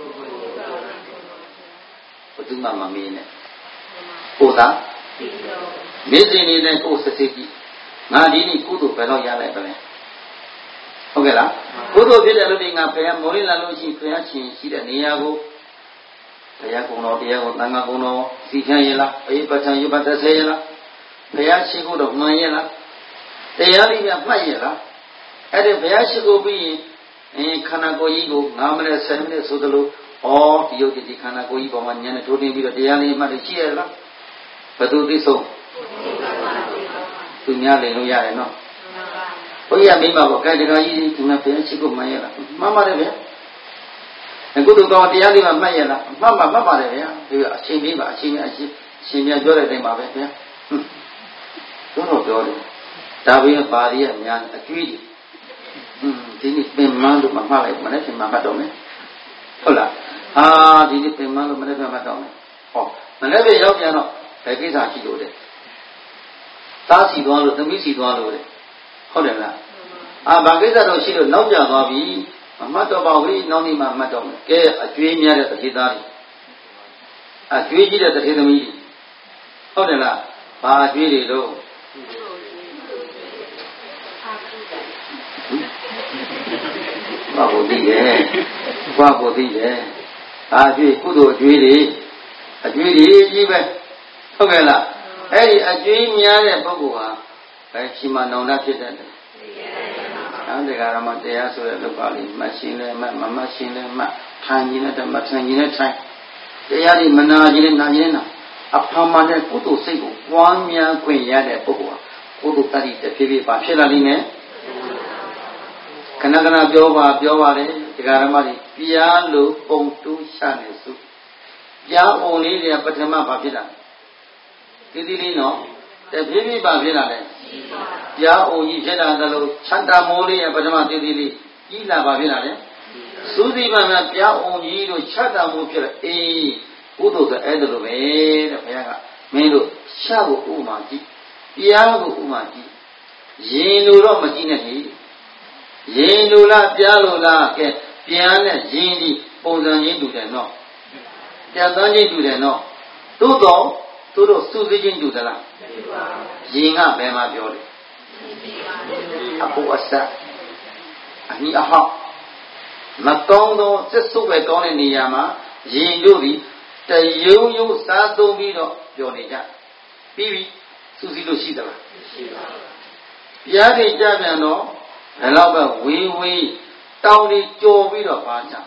ဘယ်သူမှမမေးနဲ့ကိုသာနေ့စဉ်နေတဲ့ကိုယ်စစစ်ကြီးငါဒီနေ့ကုသိုလ်ဘယ်လောက်ရလိုက်ပါလဲဟုတ်ကဲ့လားကုသိုလ်ဖြစ်တဲ့လူတွေငါဖယားမော်ရင်းလာလို့ရှိဖယားရှင်ရှိတဲ့နေရာကိုဘုရားကုံတော်တရားကိုသံဃာကုံတော်စီချမ်းရလားအေးပဋ္ဌာန်းရုပ်ပတ်30ရလားဘုရားရှိခိုးတော့မှန်ရလားတရားလေးများမှတ်ရလားအဲ့ဒီဘုရားရှိခိုးပြီးရင်ခန္ဓာကိုယ်ကြီးကို9မိနစ်10မိနစ်ဆိုသလိုဒီယုတ်ဒီခန္ဓာကိုယ်ကြီးပေါ်မှာဉာဏ်နဲ့ထိုးတင်ပြီးတော့တရားလေးမှတ်လို့ရှိရလားဘယ်သူသိဆုံးသူများလည်းလို့ရတယ်နော်ဘုရားမိမပေါ့ကဲတခါကြီးဒီမှာဘုရားရှိခိုးမှန်ရလားမှန်ပါတယ်ဗျာကုသိုလ်ကောင်းတရားလေးမှမှတ်ရလားမှတ်ပါတယ်ဗျာဒီအချိန်လေးပါအချိန်များပြောတဲ့အတိုင်းပါပဲဗျာတော့ပြောတယ်ဒါပေမဲ့ပါရီကညာအကျွေးဒီနေ့ပင်မလို့မမှတ်လိုက်မနေ့ကမှမှတ်တော့မယ်ဟုတ်လားဒီနေ့ပင်မလို့မနေ့ကမှတ်တော့မယ်မနေ့ကရောက်ပြန်တော့ဘယ်ကိစ္စရှိလို့တဲ့သားစီသွားလို့သမီးစီသွားလို့တဲ့ဟုတ်တယ်လားဘာကိစ္စတော့ရှိလို့နောက်ကျသွားပြီမမှတ်တော့ပါဘူးနောက်နေ့မှမှတ်တော့မယ်ကဲအကျွေးများတဲ့တတိသားတွေအကျွေးကြီးတဲ့တတိသမီးတွေဟုတ်တယ်လားဘာအကျွေးတွေတော့ဘာကိုသိရဲ့ဘာကိုသိရဲ့အကျွေးကုသိုလ်အကျွေးတွေကြီးပဲဟုတ်ကဲ့လားအဲ့ဒီအကျွေးများတဲ့ပုဂ္ဂိုလ်ဟာဘယ်ရှိမှနောင်တဖြစ်တတ်တယ်တရားဓမ္မတရားဆိုတဲ့လောက်ပါလိမှတ်ရှင်းလဲမှတ်မမှတ်ရှင်းလဲမှတ်ထိုင်ခြင်းနဲ့တမထိုင်ခြင်းနဲ့ထိုင်တရားဒီမနာခြင်းနဲ့နာခြင်းနဲ့အဖမ်းမှတဲ့ကုသိုလ်စိတ်ကိုပွားများခွင့်ရတဲ့ပုဂ္ဂိုလ်ဟာကုသိုလ်တတ္တိတဖြည်းဖြည်းပါဖြစ်လာလိမ့်မယ်ခဏခဏပြောပါတယ်တရားဓမ္မတွေပြားလို့ပုံတူးရှာနေစုပြားပုံလေးတွေကပထမပါဖြစ်တာဒီလေးနော်တဖြည်းဖြည်းပါဖြစ်လာတယ်ပြားအောင်ကြီးဖြစ်လာတယ်လို့ချမ်းသာမိုးလေးရဲ့ပထမသေးသေးလေးကြီးလာပါဖြစ်လာတယ်သုတိပံကပြားအောင်ကြီးတို့ချမ်းသာမိုးဖြစ်လာကုသိုလ်ဆိုအဲ့ဒါလိုပဲတဲ့ဘုရားကမင်းတို့ရှာဖို့ဥမာကြည့်တရားကိုဥမာကြည့်ရင်လို့တော့မကြည့်နဲ့ဟိရင်လို့လားပြားလို့လားကဲပြန်နဲ့ရင်ဒီပုံစံချင်းတူတယ်နော်ပြန်သားချင်းတူတယ်နော်သို့တော့သူတို့စုစည်းချင်းတူသလားရင်ကဘယ်မှာပြောလဲအဖို့အဆက်အနိအဟောက်မကောင်းသောစစ်စုပ်ပဲကောင်းတဲ့နေရာမှာရင်တို့ဒီတယုံယုံစားသုံးပြီးတော့ပြောနေကြပြီးပြီစုစည်းလို့ရှိသလားရှိပါဘူးပြားတွေကြပြန်တော့ဘယ်တော့ပဲဝေးဝေးတောင်းတွေကြော်ပြီးတော့ပါကြ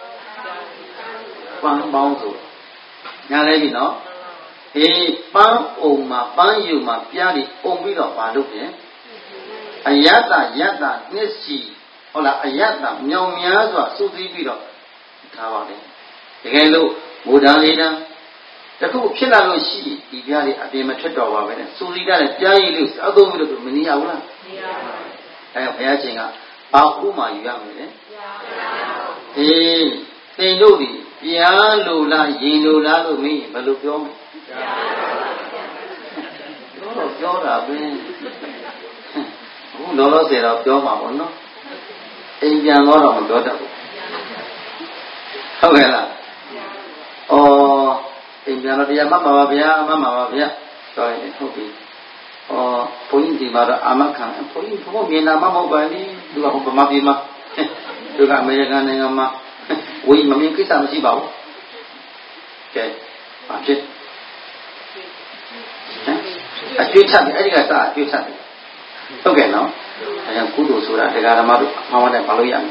ပန်းပေါင်းဆိုညာလဲပြီနော်အေးပန်းအုံမှာပန်းယူမှာပြားတွေအုံပြီးတော့ပါလို့ပြင်အယတ္တယတ္တနှစ်စီဟုတ်လားအယတ္တမြောင်များစွာစုစည်းပြီးတော့ထားပါလေတကယ်လို့ဘုရားလေးတန်းတခုဖြစ်လာလို့ရှိဒီပြားလေးအပြင်မထွက်တော့ပါပဲနဲ့စုစည်းကြတဲ့ပြားရည်လေးအသုံးပြီးတော့မနေရဘူးလားမရပါဘူးအဲဘုရားရှင်ကဘာဥမာယူရမလဲအေးသင်တို့ဒီပြားလိုလားရင်လိုလားလို့မင်းဘယ်လိုပြောမလဲပြောတာပဲအခုလောလောဆယ်တော့ပြောမှာပေါ့နော်အိမ်ပြန်တော့မပြောတတ်ဘူးဟုတ်ကဲ့လားဩအိမ်ပြန်တော့တရားမှတ်ပါပါဗျာမှတ်ပါပါဗျာပြောရင်ဟုတ်ပြီဩဘုန်းကြီးဒီမှာတော့အာမခံဘုန်းကြီးဘုန်းမြင်တာမှမဟုတ်ပါဘူးသူကဗမာပြည်မှာသူကအမေရိကန်နိုင်ငံမှာဝေးမမြင်ကိစ္စမရှိပါဘူးကဲဘာဖြစ်အကျွေးချတယ်အဲ့ဒီကစအကျွေးချတယ်ဟုတ်ကဲ့နော်အဲကြောင့်ကုသိုလ်ဆိုတာတရားဓမ္မတို့အမှန်တည်းမလုပ်ရမယ်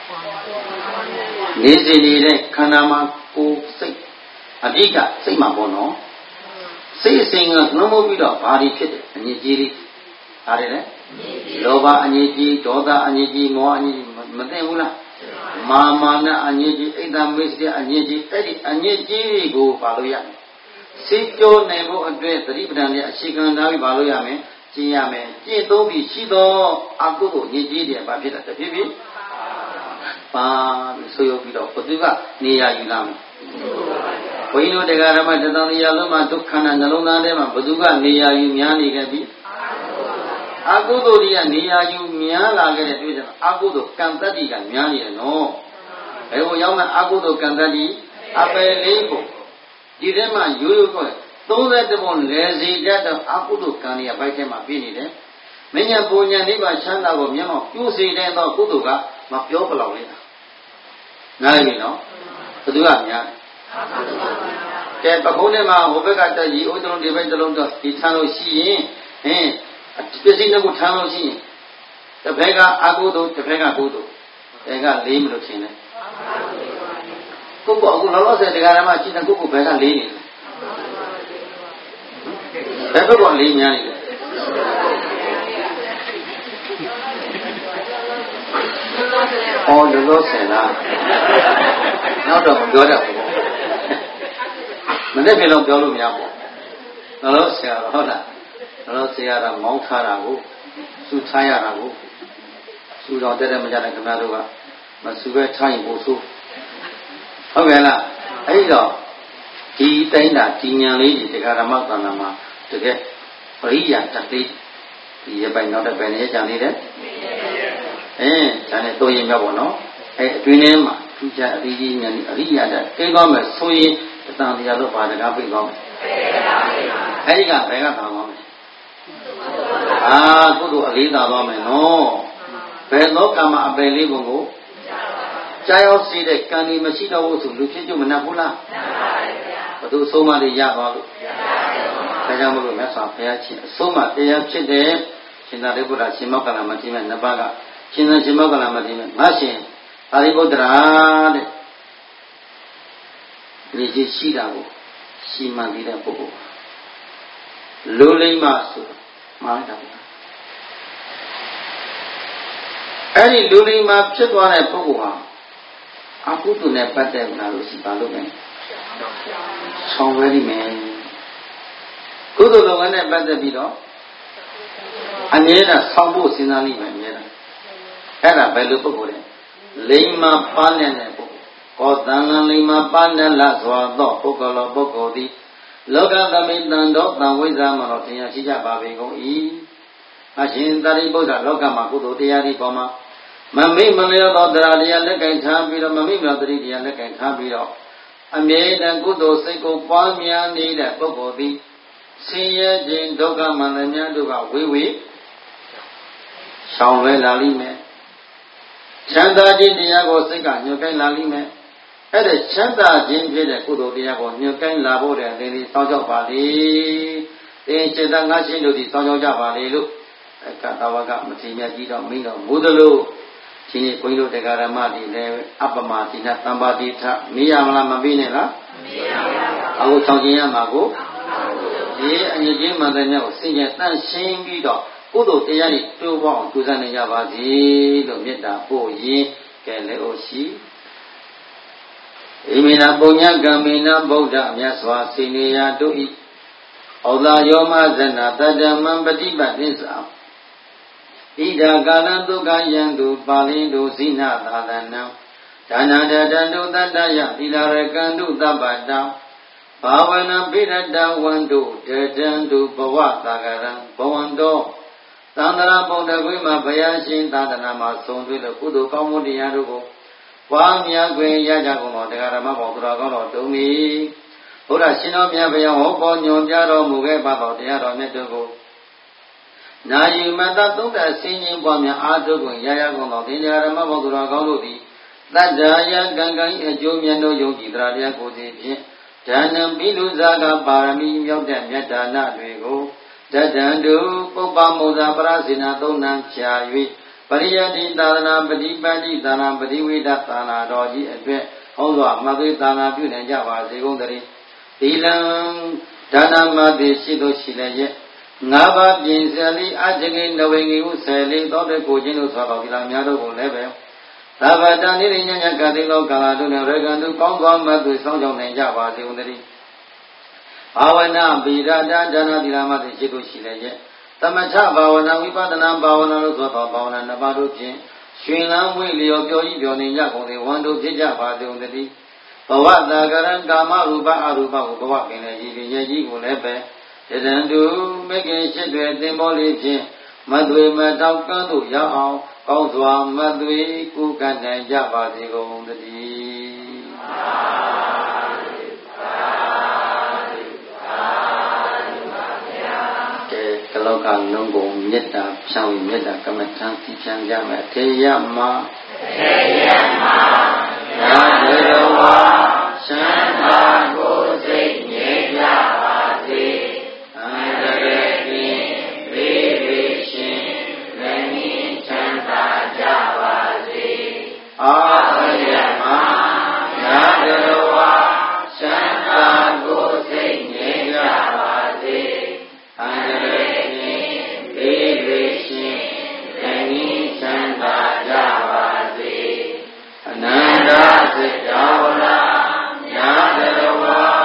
နေစီနေတဲ့ခန္ဓာမှာကိုယ်စိတ်အဓိကစိတ်မှာပေါ့နော်စိတ်အစဉ်ကနှုံးမိုးပြီးတော့ဘာတွေဖြစ်တယ်အငြိကြီးလေးဘာတွေလဲလောဘအငြိကြီးဒေါသအငြိကြီးမောဟအငြိကြီးမသိဘူးလားမာနအငြိကြီးအိတ်တမေ့တဲ့အငြိကြီးအဲ့ဒီအငြိကြီးတွေကိုဘာလို့ရမလဲစိတ်ကြောနိုင်ဖို့အတွက်သတိပဋ္ဌာန်ရဲ့အရှိခံထားပြီးဘာလို့ရမလဲကျင့်ရမယ်ကျင့်သုံးပြီးရှိသောအကုသိုလ်အငြိကြီးတွေဘာဖြစ်တာတဖြည်းဖြည်းပါဆိုရပြီးတော့ဘုသူကနေရာယူလာမယ်ဘုန်းကြီးတို့တရားဓမ္မတသံတရားလုံးမှာဒုက္ခနဲ့နှလုံးသားထဲမှာဘုသူကနေရာယူများနေခဲ့ပြီအကုသိုလ်တွေကနေရာယူများလာခဲ့တဲ့တွေ့ကြအကုသိုလ်ကံတတ္တိကများနေတယ်နော်ဘယ်လိုရောက်မှအကုသိုလ်ကံတတ္တိအပယ်လေးကိုဒီထဲမှာရိုးရိုးခေါ်31ပုံလဲစီတတ်တော့အကုသိုလ်ကံတွေကဘိုက်ထဲမှာပြည့်နေတယ်မဉ္ဇဉ်ပူဉ္ဇဉ်နိဗ္ဗာန်ချမ်းသာကိုမျက်မှောက်ပြုစေတဲ့သောကုသိုလ်ကမပြောပလောက်လေးနားလည်ပြီနော်ဘယ်သူကများကဲပကုံးထဲမှာဟိုဘက်ကတက်ကြီးအိုးတလုံးဒီဘက်တလုံးတော့ဒီထမ်းလို့ရှိရင်ဟင်းပစ္စည်းတစ်ခုထမ်းလို့ရှိရင်တစ်ဖက်ကအကုသိုလ်တစ်ဖက်ကကုသိုလ်ဘယ်ကလေးမလို့ထင်လဲကိုယ့်ကိုအခုလောလောဆယ်တရားဓမ္မရှင်းတဲ့ကိုယ့်ကိုဘယ်ကလေးနေလဲဘယ်ဘက်ကလေးများနေလဲအော်လောလောဆယ်လားနောက်တော့မပြောတတ်ဘူးမနေ့ကလည်းပြောလို့မရဘူးလောလောဆယ်ကတော့ဟုတ်လားလောလောဆယ်ကတော့မောင်းထားတာကိုစုထားရတာကိုစုတော်တဲ့မကြတဲ့ခင်ဗျားတို့ကမစုပဲထားရင်ပို့ဆိုးဟုတ်ကဲ့လားအဲ့တော့ဒီတိုင်းတာဒီဉာဏ်လေးဒီတရားဓမ္မသံဃာမှာတကယ်ပရိယာတတ်လေးဒီရပိုင်နောက်တဲ့ဘယ်နည်းကြံနေတယ်ဒါနဲ့တိုးရင်မြောက်ပေါ့နော်အတွင်းထဲမှာထူးခြားအသေးကြီးဉာဏ်အရိယာတကိန်းသွားမယ်ဆိုရင်တန်တရားတော့ဘာတကားပြိသွားမယ်အဲ့ဒီကဘယ်ကသာသွားမယ်ကုသိုလ်အလေးသာသွားမယ်နော်ဘယ်သောကံမှာအပယ်လေးပုံကိုကြာရောက်စေတဲ့ကံဒီမရှိတော့ဘူးဆိုလူဖြစ်ကြမနှက်ဘူးလားဘယ်သူအဆုံးမလေးရသွားလို့ဒါကြောင့်မလို့မြတ်စွာဘုရားရှင်အဆုံးမတရားဖြစ်တဲ့ရှင်သာရိပုတ္တရာရှင်မောက္ကလမတိမေနှစ်ပါးကရှင်သာရှင်မောက္ကလမတိမေငါရှင်သာရိပုတ္တရာတဲ့ဒီကြီးရှိတာကိုရှိမှန်ပြီးတဲ့ပုဂ္ဂိုလ်လူလိမ္မာဆိုမှားတာအဲ့ဒီလူလိမ္မာဖြစ်သွားတဲ့ပုဂ္ဂိုလ်ဟာအကုသိုလ်နဲ့ပတ်သက်လာလို့ရှိပါလို့ပဲဆောင်ရွက်ရမယ်ကုသိုလ်လုပ်ငန်းနဲ့ပတ်သက်ပြီးတော့အမြဲတမ်းဆောင်ဖို့စဉ်းစားလိမ့်မယ်အမြဲတမ်းအဲ့ဒါဘယ်လိုပုဂ္ဂိုလ်လဲလိမ္မာပါးတဲ့ပုဂ္ဂိုလ်ကောသံလံလိမပါဏလစွာသောပုဂ္ဂလောပုဂ္ဂိုလ်သည်လောကသမိတံတော်တံဝိဇ္ဇာမတော်တရားရှိကြပါပေကုန်၏အရှင်သာရိပုတ္တရာလောကမှာကုသိုလ်တရားတွေပေါ်မှာမမိမလျောသောတရားတရားလက်ကင်ထားပြီးတော့မမိမလျောသတိတရားလက်ကင်ထားပြီးတော့အမြဲတမ်းကုသိုလ်စိတ်ကိုပွားများနေတဲ့ပုဂ္ဂိုလ်သည်ဆင်းရဲခြင်းဒုက္ခမှန်သမျှတို့ကဝေဝေရှောင်လွဲလာလိမ့်မယ်ချမ်းသာခြင်းတရားကိုစိတ်ကညှို့ကိုင်းလာလိမ့်မယ်အဲ့ဒါချမ်းသာခြင်းဖြစ်တဲ့ကုသိုလ်တရားကိုညှို့ကိုင်းလာဖို့တဲ့လေစောင့်ကြောက်ပါလေစေတငါရှင်တို့ဒီစောင့်ကြောက်ကြပါလေလို့ကတဝကမထေရကြီးတော်မင်းတော်မူသလိုဒီနေ့ဘုန်းကြီးတို့တရားဓမ္မတွေလည်းအပမတိနာတမ္ပါတိထမေးရမလားမပေးနဲ့လားမပေးပါဘူးအခုဆောင်ကျင်ရမှာကိုဒီအညစ်အကြေးမှန်တဲ့ညကိုစင်ကြယ်တန့်ရှင်းပြီးတော့ကုသိုလ်တရားတွေတိုးပေါအောင်ကြိုးစားနေကြပါစေလို့မေတ္တာပို့ရင်းကဲလည်းဟုတ်ရှိဣမိနာပုညကံမိနာဗုဒ္ဓမြတ်စွာစိနေယတို့ဤဩဇာယောမဇနာတတမံပฏิပတ်သစ္စာဣဒာကာလံဒုက္ခယံတုပါဠိတုဇိနသာသနံဒါနတတန္တုတတ္တယသီလရကံတုသဗ္ဗတံဘာဝနာပိရတဝန္တုတေတံတုဘဝသာဂရံဘဝန္တောသံဃာဗုဒ္ဓဂွေမှာဘုရားရှင်သာသနာမှာဆုံးတွေ့တဲ့ကုသိုလ်ကောင်းမှုတရားတို့ကိုပွားများခွင့်ရကြကုန်သောတရားဓမ္မပေါင်းသူတော်ကောင်းတော်တုံးမီဘုရားရှင်တော်မြတ်ဘုရားဟောပေါ်ညွှန်ပြတော်မူခဲ့ပါသောတရားတော်မြတ်တို့ကိုနာယီမတသုံးတဲ့ဆင်းခြင်းပွားများအားထုတ်ခွင့်ရရကုန်သောတရားဓမ္မပေါင်းသူတော်ကောင်းတို့သည်တတ္တရာကံကံအကျိုးမြတ်တို့ယုံကြည်တရားတရားကိုသိဖြင့်ဒါနံပိလူဇာကပါရမီမြောက်တဲ့မြတ်ဒါနတွေကိုတတံတုပုပ္ပမုဇာပရဇိနာသုံးနှံဖြာ၍ပရိယတိသာသနာပฏิပတ်တိသာနာပฏิဝေဒသာနာတော်ကြီးအတွက်ဟောစွာမသိသာနာပြုနိုင်ကြပါစေကုန်သတည်းသီလံဒါနမတိရှိသောရှိလည်းရဲ့ငါးပါးပြင်စလီအကြငိနဝေငိဟုဆယ်လေးသောတဲ့ကိုချင်းတို့ဆိုတော်ဒီလာများတို့ကိုလည်းပဲသာဗတနိရိညညကတိလောကာလတို့နဲ့ရေကံတို့ကောင်းသွားမှသူစောင့်ကြောင်းနိုင်ကြပါစေကုန်သတည်းဘာဝနာပိရဒဒါနသီလမတိရှိသောရှိလည်းရဲ့သမထဘာဝနာဝိပဿနာဘာဝနာလို့ဆိုတော့ဘာဝနာနှစ်ပါးတို့ဖြင့်ရှင်လန်းဝိလျောပျော်ကြီးပျော်နေကြကုန်လေဝန်တို့ဖြစ်ကြပါစေကုန်သတည်းဘဝတာကရံကာမရူပအရူပကိုဘဝပင်လေကြီးပင်ရဲ့ကြီးကိုလည်းပဲတရံတုမဂ္ဂင်ရှိတွေသင်္ဘောလေးဖြင့်မသွေမတောက်ကန်းတို့ရောက်အောင်ကောင်းစွာမသွေကုကနိုင်ကြပါစေကုန်သတည်းလောကလုံးကိုမေတ္တာဖြောင်းမေတ္တာကမ္မထံသိဖြန်းကြမယ်ထေယမနာဒေဝါသံဃာကိုစိတ်ငြိမ်းကြပါစေအန္တရေကိဘေးဝေရှင်လည်းငြိမ်းချမ်းသာကြပါစေအာရမနာဒေဝါသံဃာကိုစိတ်ငြိမ်းကြပါစေအန္တရေအနန္တစေတဝနာနာတရဝါ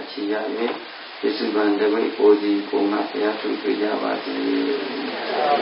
ချီရ၍ပြစ္ဆုတ်ဗံတပိတ်ကိုစီကိုငါဘုရားထုတွေ့ကြပါစေ